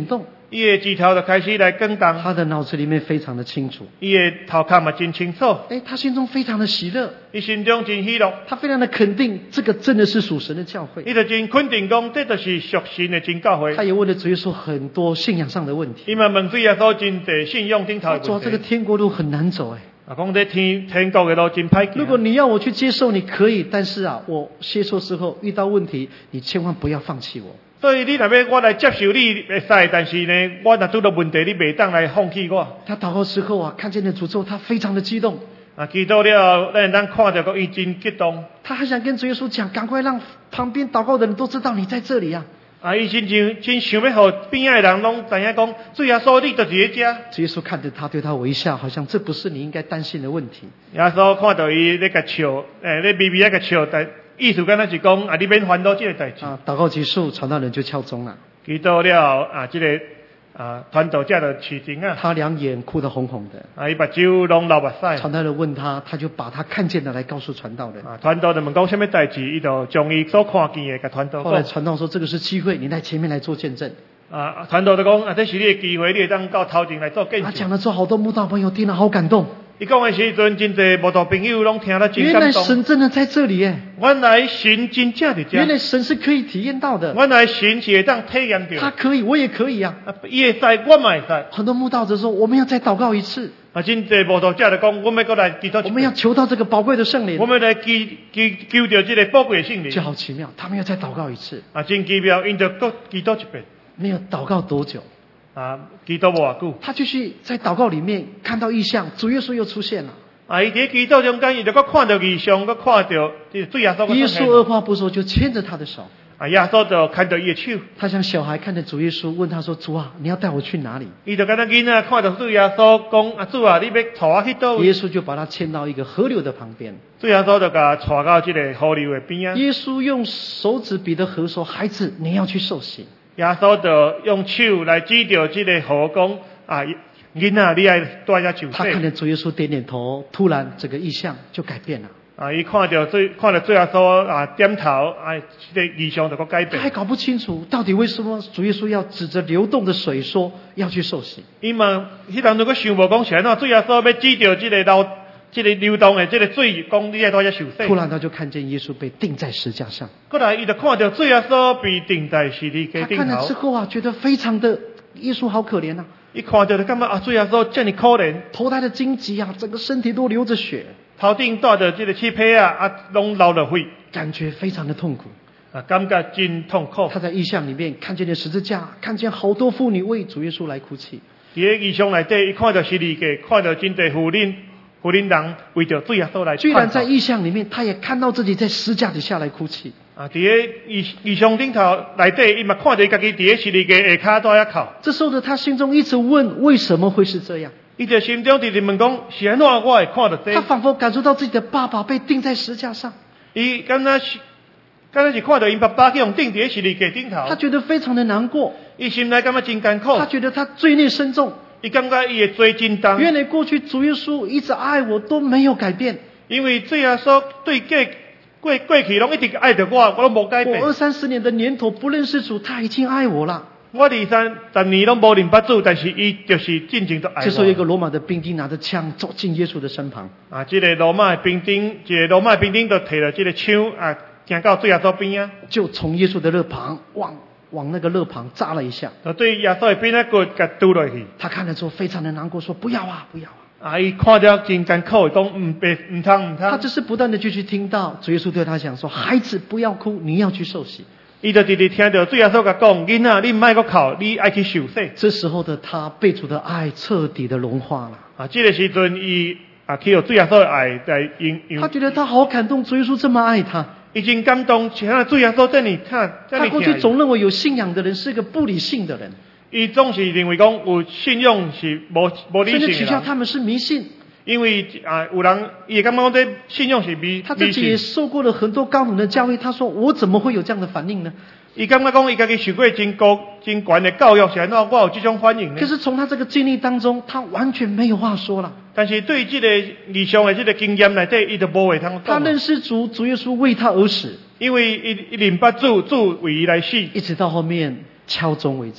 Speaker 3: 伊的指头就开始来更动，
Speaker 2: 他的脑子里面非常的清楚，
Speaker 3: 伊的头壳嘛真清楚，
Speaker 2: 他心中非常的喜乐，
Speaker 3: 伊心中真喜乐，
Speaker 2: 他非常的肯定这个真的是属神的教会，
Speaker 3: 伊就真肯定讲，这就是属神的真教会。
Speaker 2: 他也问了主耶稣很多信仰上的问题。
Speaker 3: 伊嘛问主耶稣真侪信仰顶头的
Speaker 2: 主啊，
Speaker 3: 问题。
Speaker 2: 这个天国路很难走
Speaker 3: 讲这天国的路真歹行。
Speaker 2: 如果你要我去接受，你可以，但是我接受之后遇到问题，你千万不要放弃我。
Speaker 3: 所以你若要我来接受你会使，但是呢，我若遇到问题，你袂当来放弃我。
Speaker 2: 他祷告之后看见了主之后，他非常的激动。
Speaker 3: 祈祷了，咱看到伊真激动。
Speaker 2: 他还想跟主耶稣讲，赶快让旁边祷告的人都知道你在这里啊！
Speaker 3: 伊真想要互边仔的人拢知影讲，主耶稣你就是在遮。
Speaker 2: 主耶稣看着他，对他微笑，好像这不是你应该担心的问题。
Speaker 3: 耶稣看到伊咧甲笑，咧微微咧甲笑，但意思敢若是讲你免烦恼这个代志。
Speaker 2: 祷告结束，传道人就敲钟了。
Speaker 3: 祈祷了这个传道者就起钟啊。
Speaker 2: 他两眼哭得红红的。
Speaker 3: 伊目睭拢流目屎。
Speaker 2: 传道人问他，他就把他看见的来告诉传道人。
Speaker 3: 传道人问讲什么代志，伊就将伊所看见的甲传道讲。
Speaker 2: 后来传道说这个是机会，你在前面来做见证。
Speaker 3: 传道就讲这是你的机会，你会当到头前来做见证。
Speaker 2: 他讲了之后，好多慕道朋友听了好感动。
Speaker 3: 伊讲的时阵，真侪慕道朋友拢听了真感动。
Speaker 2: 原来神真的在这里耶！
Speaker 3: 原来神真正在这。
Speaker 2: 原来神是可以体验到的。
Speaker 3: 原来神是会当体验到。
Speaker 2: 他可以，我也可以啊。
Speaker 3: 伊会使，我嘛会使。
Speaker 2: 很多慕道者说，我们要再祷告一次。
Speaker 3: 真侪慕道者就讲，我们要来祈祷。
Speaker 2: 我们要求到这个宝贵的圣灵。
Speaker 3: 我们来求到这个宝贵的圣灵。
Speaker 2: 就好奇妙，他们要再祷告一次。
Speaker 3: 真奇妙，因就各祈祷一遍。
Speaker 2: 没有祷告多久。
Speaker 3: 祈祷无偌久。
Speaker 2: 他继续在祷告里面看到异象，主耶稣又出现了。
Speaker 3: 伊伫祈祷中间，伊就搁看到异象，搁看到主耶稣。
Speaker 2: 耶稣二话不说就牵着他的手。
Speaker 3: 耶稣就看到伊的手。
Speaker 2: 他像小孩看着主耶稣，问他说：“主啊，你要带我去哪里？”
Speaker 3: 伊就跟那囡仔看到主耶稣讲：“主啊，你要带我去倒位？”
Speaker 2: 耶稣就把他牵到一个河流的旁边。
Speaker 3: 主耶稣就把他带到这个河流的边啊。
Speaker 2: 耶稣用手指比的河说：“孩子，你要去受洗。”
Speaker 3: 耶稣就用手来指着这个河讲：“囡仔，你爱带下受洗。”
Speaker 2: 他看见主耶稣点点头，突然整个意象就改变了。
Speaker 3: 伊看到主耶稣点头，这个意象就搁改变。
Speaker 2: 他还搞不清楚到底为什么主耶稣要指着流动的水说要去受洗。
Speaker 3: 伊嘛，迄人如果想无讲是安怎，主耶稣要指着这个流动的这个水，讲你爱带下受洗。
Speaker 2: 突然他就看见耶稣被钉在石架上。
Speaker 3: 后来伊就看到主耶稣被钉在十字架顶头。
Speaker 2: 他看了之后觉得非常的耶稣好可怜啊。
Speaker 3: 一看到就感觉主耶稣这么可怜，
Speaker 2: 头戴的荆棘整个身体都流着血，
Speaker 3: 头顶戴着这个漆皮拢流着血，
Speaker 2: 感觉非常的痛苦
Speaker 3: 感觉真痛苦。
Speaker 2: 他在异象里面看见了十字架，看见好多妇女为主耶稣来哭泣。
Speaker 3: 在异象内底，一看到十字架，看到真侪妇人为着主耶稣来。
Speaker 2: 居然在异象里面，他也看到自己在石架底下来哭泣。
Speaker 3: 在异象顶头内底，伊嘛看到家己在十字架下骹在遐哭。
Speaker 2: 这时候的他心中一直问：为什么会是这样？
Speaker 3: 伊在心中直直问讲：是安怎我会看到这？
Speaker 2: 他仿佛感受到自己的爸爸被钉在石架上。
Speaker 3: 伊敢若是看到因爸爸去用钉在十字架顶头。
Speaker 2: 他觉得非常的难过。
Speaker 3: 伊心内感觉真艰苦。
Speaker 2: 他觉得他罪孽深重。
Speaker 3: 伊感觉伊的罪真重。
Speaker 2: 原来过去主耶稣一直爱我都没有改变。
Speaker 3: 因为主耶稣对过去拢一直爱着我拢无改变。
Speaker 2: 我20-30年的年头不认识主，他已经爱我了。
Speaker 3: 我20-30年拢无认捌主，但是伊就是真正都爱我。
Speaker 2: 这时候一个罗马的兵丁拿着枪走进耶稣的身旁。
Speaker 3: 这个罗马兵丁就摕了这个枪行到主耶稣边啊，
Speaker 2: 就从耶稣的肋旁往那个肋旁扎了一下。
Speaker 3: 对耶稣的边仔骨给拄落去。
Speaker 2: 他看了之后非常的难过，说：“不要啊，不要啊！”
Speaker 3: 伊看到真艰苦，讲唔通。
Speaker 2: 他只是不断的继续听到主耶稣对他讲说：“孩子，不要哭，你要去受洗。”
Speaker 3: 伊就直直听到主耶稣甲讲：“囡仔，你唔爱阁哭，你爱去受洗。”
Speaker 2: 这时候的他被主的爱彻底的融化了。
Speaker 3: 这个时阵伊去有主耶稣的爱在
Speaker 2: 他觉得他好感动，主耶稣这么爱他。
Speaker 3: 已经感动，像主耶稣这里看。
Speaker 2: 他过去总认为有信仰的人是个不理性的人。
Speaker 3: 伊总是认为讲有信仰是无理性的人，
Speaker 2: 甚至取笑他们是迷信。
Speaker 3: 因为有人也感觉讲这信仰是迷信。
Speaker 2: 他自己也受过了很多高等的教育，他说我怎么会有这样的反应呢？
Speaker 3: 伊感觉讲伊家己受过真悬的教育，是安怎我有这种反应呢？
Speaker 2: 可是从他这个经历当中，他完全没有话说了。
Speaker 3: 但是对这个异象的这个经验内底，伊就无话通讲。
Speaker 2: 他认识主耶稣为他而死，
Speaker 3: 因为伊认捌主为伊来死，
Speaker 2: 一直到后面敲钟为止。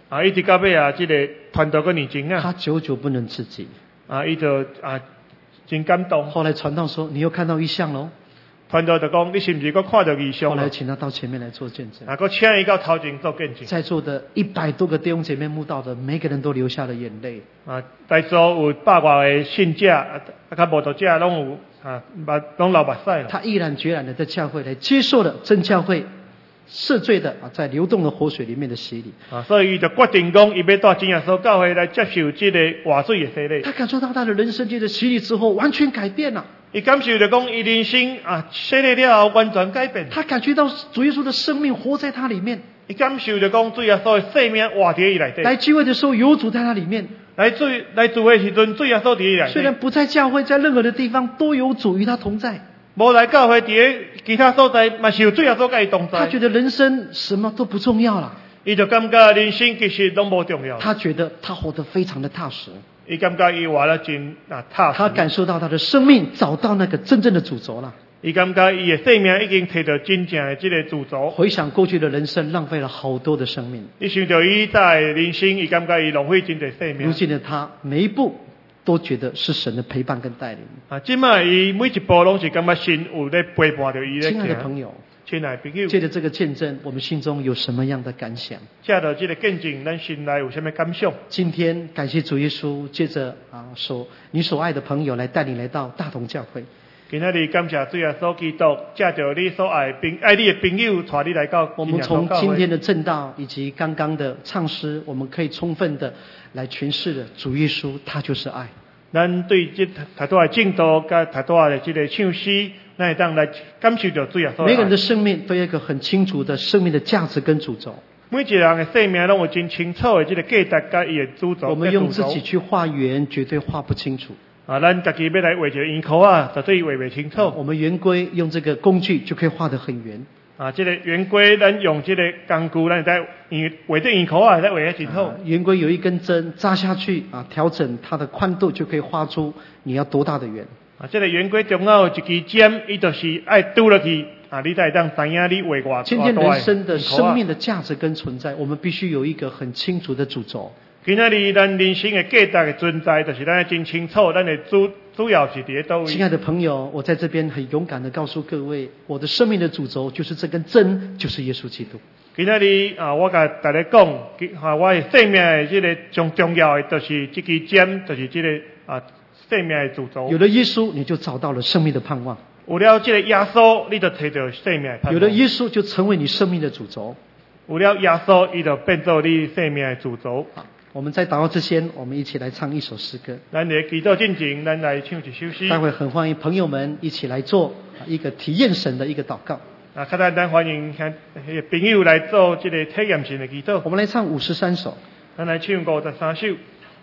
Speaker 3: 一直到尾啊，这个传道个年轻啊，
Speaker 2: 他久久不能自己。
Speaker 3: 伊就真感动。
Speaker 2: 后来传道说：“你又看到异象喽。”
Speaker 3: 传道就讲：“你是不是搁看到异象？”
Speaker 2: 后来请他到前面来做见证。
Speaker 3: 搁请伊到头前做见证。
Speaker 2: 在座的100多个弟兄姐妹慕道的，每个人都流下了眼泪。
Speaker 3: 在座有100多个信者，较无道者拢有拢流目屎了。
Speaker 2: 他毅然决然的在教会来接受了真教会赦罪的在流动的活水里面的洗礼。
Speaker 3: 所以伊就决定讲，伊要到真耶稣教会来接受这个活水的洗礼。
Speaker 2: 他感受到他的人生借着洗礼之后完全改变了。
Speaker 3: 伊感受到讲，伊人生洗礼了后完全改变。
Speaker 2: 他感觉到主耶稣的生命活在他里面。
Speaker 3: 伊感受到讲，主耶稣的生命活在伊内底。
Speaker 2: 来聚会的时候有主在他里面。
Speaker 3: 来聚会的时阵，主耶稣在伊内底。
Speaker 2: 虽然不在教会，在任何的地方都有主与他同在。
Speaker 3: 无来教会，伫其他所在，嘛是有主耶稣甲伊同在。
Speaker 2: 他觉得人生什么都不重要了。
Speaker 3: 伊就感觉人生其实拢无重要。
Speaker 2: 他觉得他活得非常的踏实。
Speaker 3: 伊感觉伊活得真踏实。
Speaker 2: 他感受到他的生命找到那个真正的主轴了。
Speaker 3: 伊感觉伊的生命已经摕到真正的这个主轴。
Speaker 2: 回想过去的人生，浪费了好多的生命。
Speaker 3: 伊想到伊在人生，伊感觉伊浪费真多生命。
Speaker 2: 如今的他，每一步都觉得是神的陪伴跟带领。
Speaker 3: 即摆伊每一步拢是感觉神有在陪伴着伊咧。
Speaker 2: 亲爱的朋友，
Speaker 3: 亲爱的朋友，
Speaker 2: 借着这个见证，我们心中有什么样的感想？
Speaker 3: 借着这个见证，咱心内有什么感想？
Speaker 2: 今天感谢主耶稣，借着你所爱的朋友来带领来到大同教会。
Speaker 3: 今天你感谢主耶稣基督，借着你所爱你的朋友，带你来到
Speaker 2: 我们从今天的正道以及刚刚的唱诗，我们可以充分的来诠释了主耶稣，他就是爱。
Speaker 3: 咱对这太多的正道，甲太多的这个唱诗，咱会当来感受到主耶稣。
Speaker 2: 每个人的生命都有一个很清楚的生命的价值跟主轴。
Speaker 3: 每一个人的生命拢有真清楚的这个价值甲伊的主轴。
Speaker 2: 我们用自己去画圆，绝对画不清楚。
Speaker 3: 咱家己要来画一个圆箍绝对画不清楚。
Speaker 2: 我们圆规用这个工具就可以画得很圆。
Speaker 3: 这个圆规，咱用这个工具，咱在画这圆箍在画得真好。
Speaker 2: 圆规有一根针扎下去调整它的宽度，就可以画出你要多大的圆。
Speaker 3: 这个圆规中央有一支尖，伊就是爱拄落去你才会当知影你画偌大。
Speaker 2: 今天人生的生命的价值跟存在，我们必须有一个很清楚的主轴。
Speaker 3: 今仔日咱人生的价值的存在，就是咱真清楚，咱的主要是伫倒位。
Speaker 2: 亲爱的朋友，我在这边很勇敢的告诉各位，我的生命的主轴就是这根针，就是耶稣基督。
Speaker 3: 今仔日我甲大家讲，我的生命的这个重要的，就是这支尖，就是这个生命的主轴。
Speaker 2: 有了耶稣，你就找到了生命的盼望。
Speaker 3: 有了这个耶稣，你就摕到生命的盼望。
Speaker 2: 有了耶稣，就成为你生命的主轴。
Speaker 3: 有了耶稣，伊就变做你生命的主轴。
Speaker 2: 我们在祷告之前，我们一起来唱一首诗歌。
Speaker 3: 咱来祈祷进前，咱来唱一首诗。
Speaker 2: 待会很欢迎朋友们一起来做一个体验神的一个祷告。
Speaker 3: 较咱欢迎朋友来做这个体验神的祈祷。
Speaker 2: 我们来唱53首。
Speaker 3: 咱来唱53首。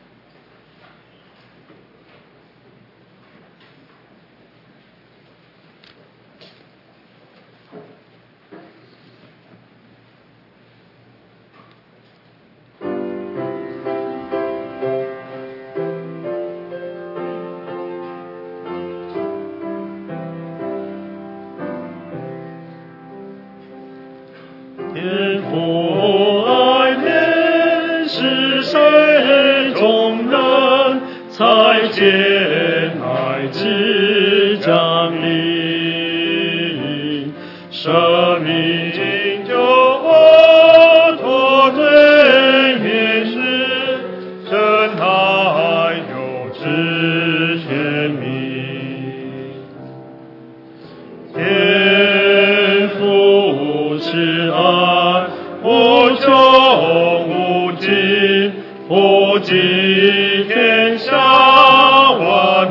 Speaker 4: 天父爱怜是谁中人，才见爱之降临，生命就活脱罪灭世，真爱有知天命。天父是爱，无穷无尽，普济天下万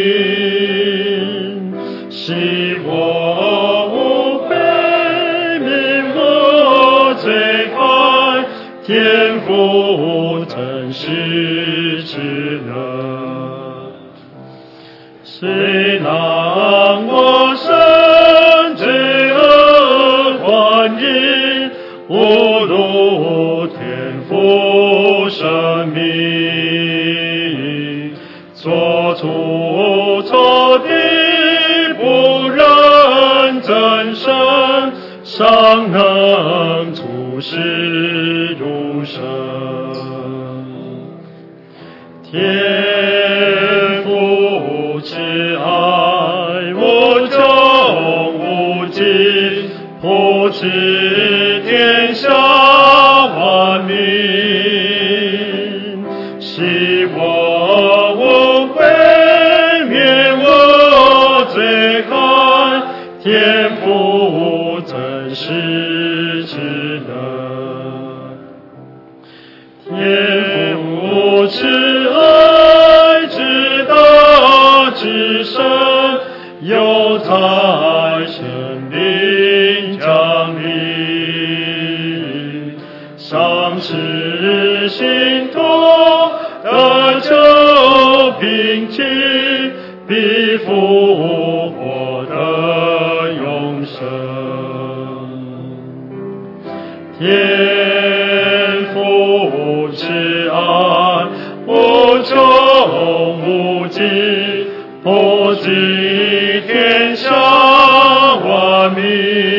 Speaker 4: 民，使我无悲悯和罪害，天父真实之能，谁让我生罪恶患因，误入天父生命，做错的不认真生，生尚能处世如生。天父慈爱无穷无尽，普赐天下万民，使我无悔免我罪害，天父真实之能，天父慈爱之大之深，有在生命降临，上赐心痛得救平静，必复活的永生。天父慈爱无穷无尽，普济天下万民，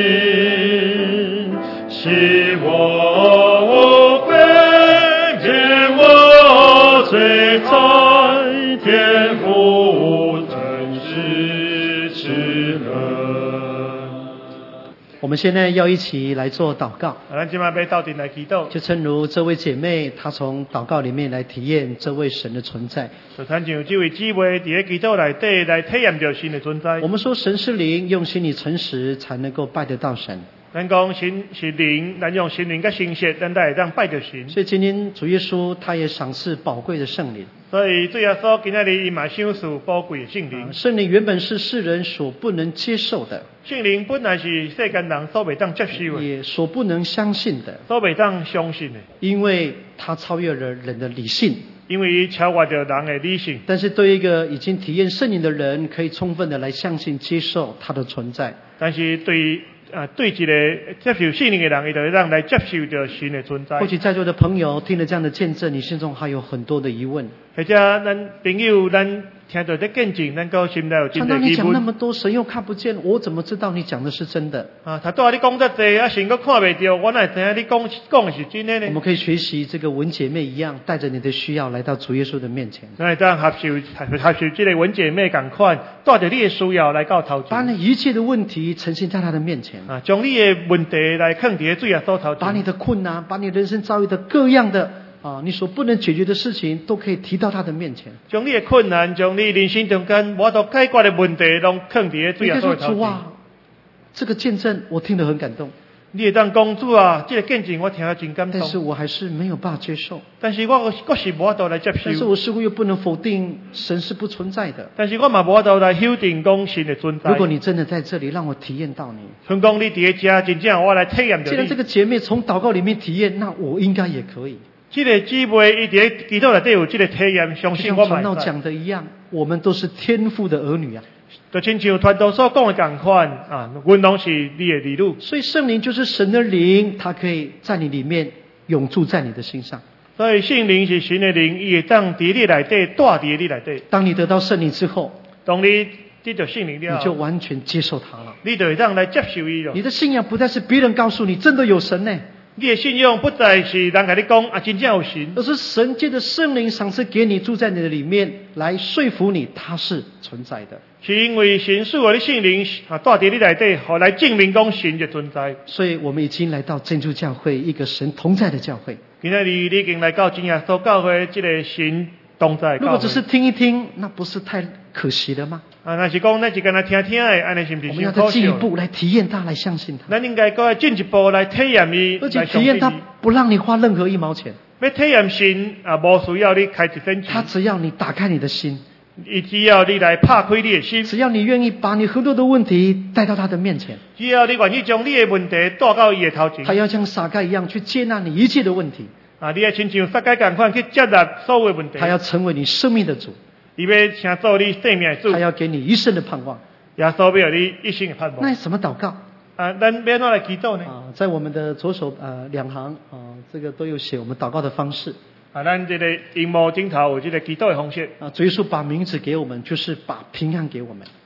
Speaker 4: 使我无悔免我罪灾，天父真实之能。
Speaker 2: 我们现在要一起来做祷告，
Speaker 3: 咱今晚要到底来祈祷，
Speaker 2: 就正如这位姐妹她从祷告里面来体验这位神的存在。
Speaker 3: 就参像这位姊妹伫咧祈祷内底来体验着神的存在。
Speaker 2: 我们说神是灵，用心里诚实才能够拜得到神。
Speaker 3: 咱讲神是灵，咱用心灵跟诚实，咱才会当拜着神。
Speaker 2: 所以今天主耶稣他也赏赐宝贵的圣灵。
Speaker 3: 所以主耶稣今仔日伊嘛赏赐宝贵的圣灵。
Speaker 2: 圣灵原本是世人所不能接受的，
Speaker 3: 圣灵本来是世间人所袂当接受的，
Speaker 2: 也所不能相信的，
Speaker 3: 所袂当相信的，
Speaker 2: 因为它超越了人的理性。
Speaker 3: 因为伊超越着人的理性。
Speaker 2: 但是对一个已经体验圣灵的人，可以充分的来相信、接受它的存在。
Speaker 3: 但是对一个接受圣灵的人，伊就会让来接受着神的存在。
Speaker 2: 或许在座的朋友听了这样的见证，你心中还有很多的疑问。
Speaker 3: 或者咱朋友，咱听到这见证，咱到心内有真
Speaker 2: 常常你
Speaker 3: 的疑问。
Speaker 2: 讲那么多，神又看不见，我怎么知道你讲的是真的？
Speaker 3: 他对你讲得多，神佫看袂到，我哪会知影你讲的是真的呢？
Speaker 2: 我们可以学习这个文姐妹一样，带着你的需要来到主耶稣的面前，
Speaker 3: 咱会当合受这个文姐妹同款，带着你的需要来到头前，
Speaker 2: 把你一切的问题呈现在他的面前，
Speaker 3: 将你的问题来放伫主耶稣头前，
Speaker 2: 把你的困难，把你人生遭遇的各样的你所不能解决的事情，都可以提到他的面前。
Speaker 3: 将你的困难，将你人生中间无法解决的问题，拢放伫主耶稣的头前。
Speaker 2: 这个见证我听得很感动。
Speaker 3: 你会当讲主啊，这个见证我听得真感动。
Speaker 2: 但是我还是没有办法接受。
Speaker 3: 但是我是无法度来接受。
Speaker 2: 但是我似乎又不能否定神是不存在的。
Speaker 3: 但是我嘛无法度来否定讲神的存在。
Speaker 2: 如果你真的在这里让我体验到你，
Speaker 3: 像讲你伫遮真正我来体验到你。
Speaker 2: 既然这个姐妹从祷告里面体验，那我应该也可以。
Speaker 3: 这个姊妹伊伫祈祷内底有这个体验，相信我嘛。
Speaker 2: 传道讲的一样，我们都是天父的儿女啊。
Speaker 3: 就亲像传道所讲的同款阮拢是你的儿女。
Speaker 2: 所以圣灵就是神的灵，它可以在你里面永驻在你的心上。
Speaker 3: 所以圣灵是神的灵，伊会当伫你内底，住伫你内底。
Speaker 2: 当你得到圣灵之后，
Speaker 3: 当你得到圣灵了，
Speaker 2: 你就完全接受它了。
Speaker 3: 你就会当来接受伊了。
Speaker 2: 你的信仰不再是别人告诉你真的有神呢。
Speaker 3: 你的信仰不再是人跟你讲真正有神，
Speaker 2: 而是神借着圣灵赏赐给你，住在你的里面，来说服你他是存在的。
Speaker 3: 是因为神赐我的圣灵住在你内底，好来证明讲神的存在。
Speaker 2: 所以我们已经来到真主教会，一个神同在的教会。
Speaker 3: 今天你已经来到真耶稣教会，这个神同在。
Speaker 2: 如果只是听一听，那不是太可惜了吗？
Speaker 3: 那是讲，咱就跟他听听的，安尼是不是？
Speaker 2: 我们要再进一步来体验它，来相信它。
Speaker 3: 咱应该再进一步来体验伊，
Speaker 2: 而且体验它不让你花任何一毛钱。
Speaker 3: 要体验神无需要你开一分钱。
Speaker 2: 他只要你打开你的心，
Speaker 3: 只要你来拍开你的心，
Speaker 2: 只要你愿意把你很多的问题带到他的面前，
Speaker 3: 只要你愿意将你的问题带到伊的头前，
Speaker 2: 他要像撒该一样去接纳你一切的问题。
Speaker 3: 你要亲像撒该同款去接纳所有的问题。
Speaker 2: 他要成为你生命的主。
Speaker 3: 伊要成做你生命的主，
Speaker 2: 他要给你一生的盼望。
Speaker 3: 耶稣要你一生的盼望。
Speaker 2: 那什么祷告？
Speaker 3: 咱要怎来祈祷呢？
Speaker 2: 在我们的左手两行这个都有写我们祷告的方式。
Speaker 3: 咱这个荧幕顶头有这个祈祷的方式。
Speaker 2: 主耶稣把名字给我们，就是把平安给我们。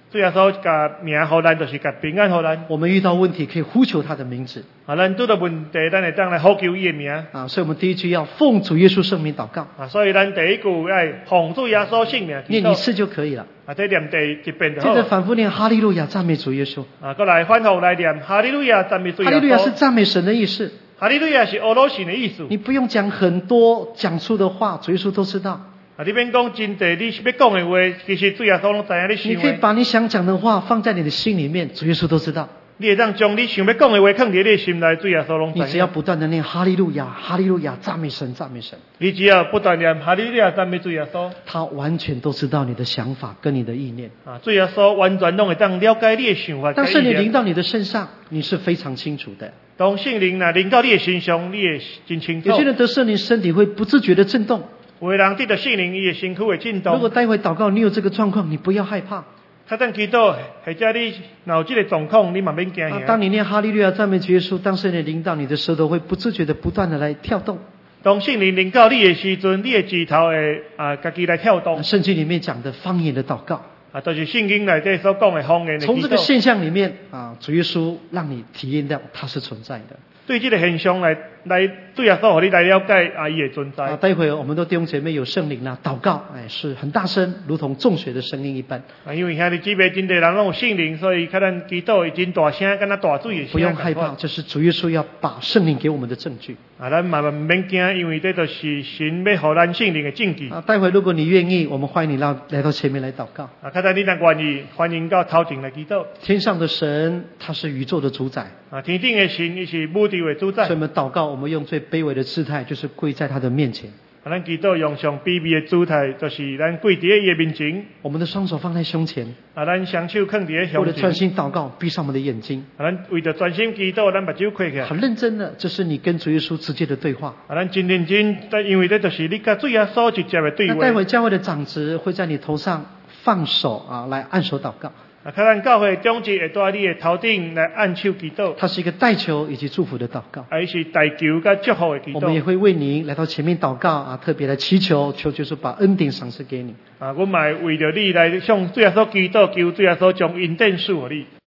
Speaker 3: 主耶稣甲名予咱，就是甲平安予咱。
Speaker 2: 我们遇到问题可以呼求他的名字
Speaker 3: 咱拄到问题，咱会当来呼求伊的名。
Speaker 2: 所以我们第一句要奉主耶稣圣名祷告
Speaker 3: 所以咱第一句要奉主耶稣圣名祈祷。
Speaker 2: 念一次就可以了。
Speaker 3: 再念第一遍就
Speaker 2: 接
Speaker 3: 好。
Speaker 2: 着反复念哈利路亚，赞美主耶稣。
Speaker 3: 过来反复来念哈利路亚，赞美主耶稣。
Speaker 2: 哈利路亚是赞美神的意思。
Speaker 3: 哈利路亚是阿罗神的意思。
Speaker 2: 你不用讲很多讲出的话，主耶稣都知道。
Speaker 3: 你免讲真济，你要讲的话，其实主耶稣拢知影你想的。
Speaker 2: 你可以把你想讲的话放在你的心里面，主耶稣都知道。
Speaker 3: 你会当将你想要讲的话放在你的心内，主耶稣拢知影。
Speaker 2: 你只要不断的念哈利路亚，哈利路亚，赞美神，赞美神。
Speaker 3: 你只要不断念哈利路亚，赞美主耶稣。
Speaker 2: 他完全都知道你的想法跟你的意念。
Speaker 3: 主耶稣完全拢会当了解你的想法。
Speaker 2: 当圣灵临到你的身上，你是非常清楚的。
Speaker 3: 当圣灵临到你的身上，你会真清楚。
Speaker 2: 有些人得圣灵，身体会不自觉的震动。
Speaker 3: 有的人得到圣灵，伊的身躯会震动。
Speaker 2: 如果待会祷告你有这个状况，你不要害怕。
Speaker 3: 他等祈祷，或者你有这个状况，你嘛免惊吓。
Speaker 2: 当你念哈利路亚赞美主耶稣，当圣灵临到你的舌头会不自觉的不断的来跳动。
Speaker 3: 当圣灵临到你的时阵，你的指头会自己来跳动。
Speaker 2: 圣经里面讲的方言的祷告
Speaker 3: 就是圣经内底所讲的方言的祈祷。
Speaker 2: 从这个现象里面主耶稣让你体验到他是存在的。
Speaker 3: 对这个现象来主耶稣给你来了解伊的存在。
Speaker 2: 待会我们的弟兄姐妹有圣灵祷告是很大声，如同众水的声音一般。
Speaker 3: 因为兄弟姊妹真多人拢有圣灵，所以看咱祈祷真大声，跟那大水的声。
Speaker 2: 不用害怕，这是主耶稣要把圣灵给我们的证据。
Speaker 3: 咱慢慢免惊，因为这就是神要给咱圣灵的证据。
Speaker 2: 待会如果你愿意，我们欢迎你来到前面来祷告。
Speaker 3: 看在你若愿意，欢迎到头前来祈祷。
Speaker 2: 天上的神，他是宇宙的主宰。
Speaker 3: 天顶的神，伊是宇宙的主宰。
Speaker 2: 所以我们祷告，我们用最卑微的姿态，就是跪在他的面前。
Speaker 3: 咱祈祷用上卑微的姿态，就是咱跪在伊的面前。
Speaker 2: 我们的双手放在胸前。
Speaker 3: 咱双手放在胸前。
Speaker 2: 为了专心祷告，闭上我们的眼睛。
Speaker 3: 咱为了专心祈祷，咱目睭开起来。
Speaker 2: 很认真的，这是你跟主耶稣直接的对话。
Speaker 3: 咱真认真，因为这就是你跟主耶稣直接的对话。
Speaker 2: 那待会教会的长子会在你头上放手来按手祷告。
Speaker 3: 看咱教会长子会在你的头顶来按手祈祷。
Speaker 2: 它是一个代求以及祝福的祷告。
Speaker 3: 是代求跟祝福的祈祷。
Speaker 2: 我们也会为您来到前面祷告特别来祈求，求耶稣把恩典赏赐给你。
Speaker 3: 我们为了你来向主耶稣祈祷，求主耶稣将恩典赐给你。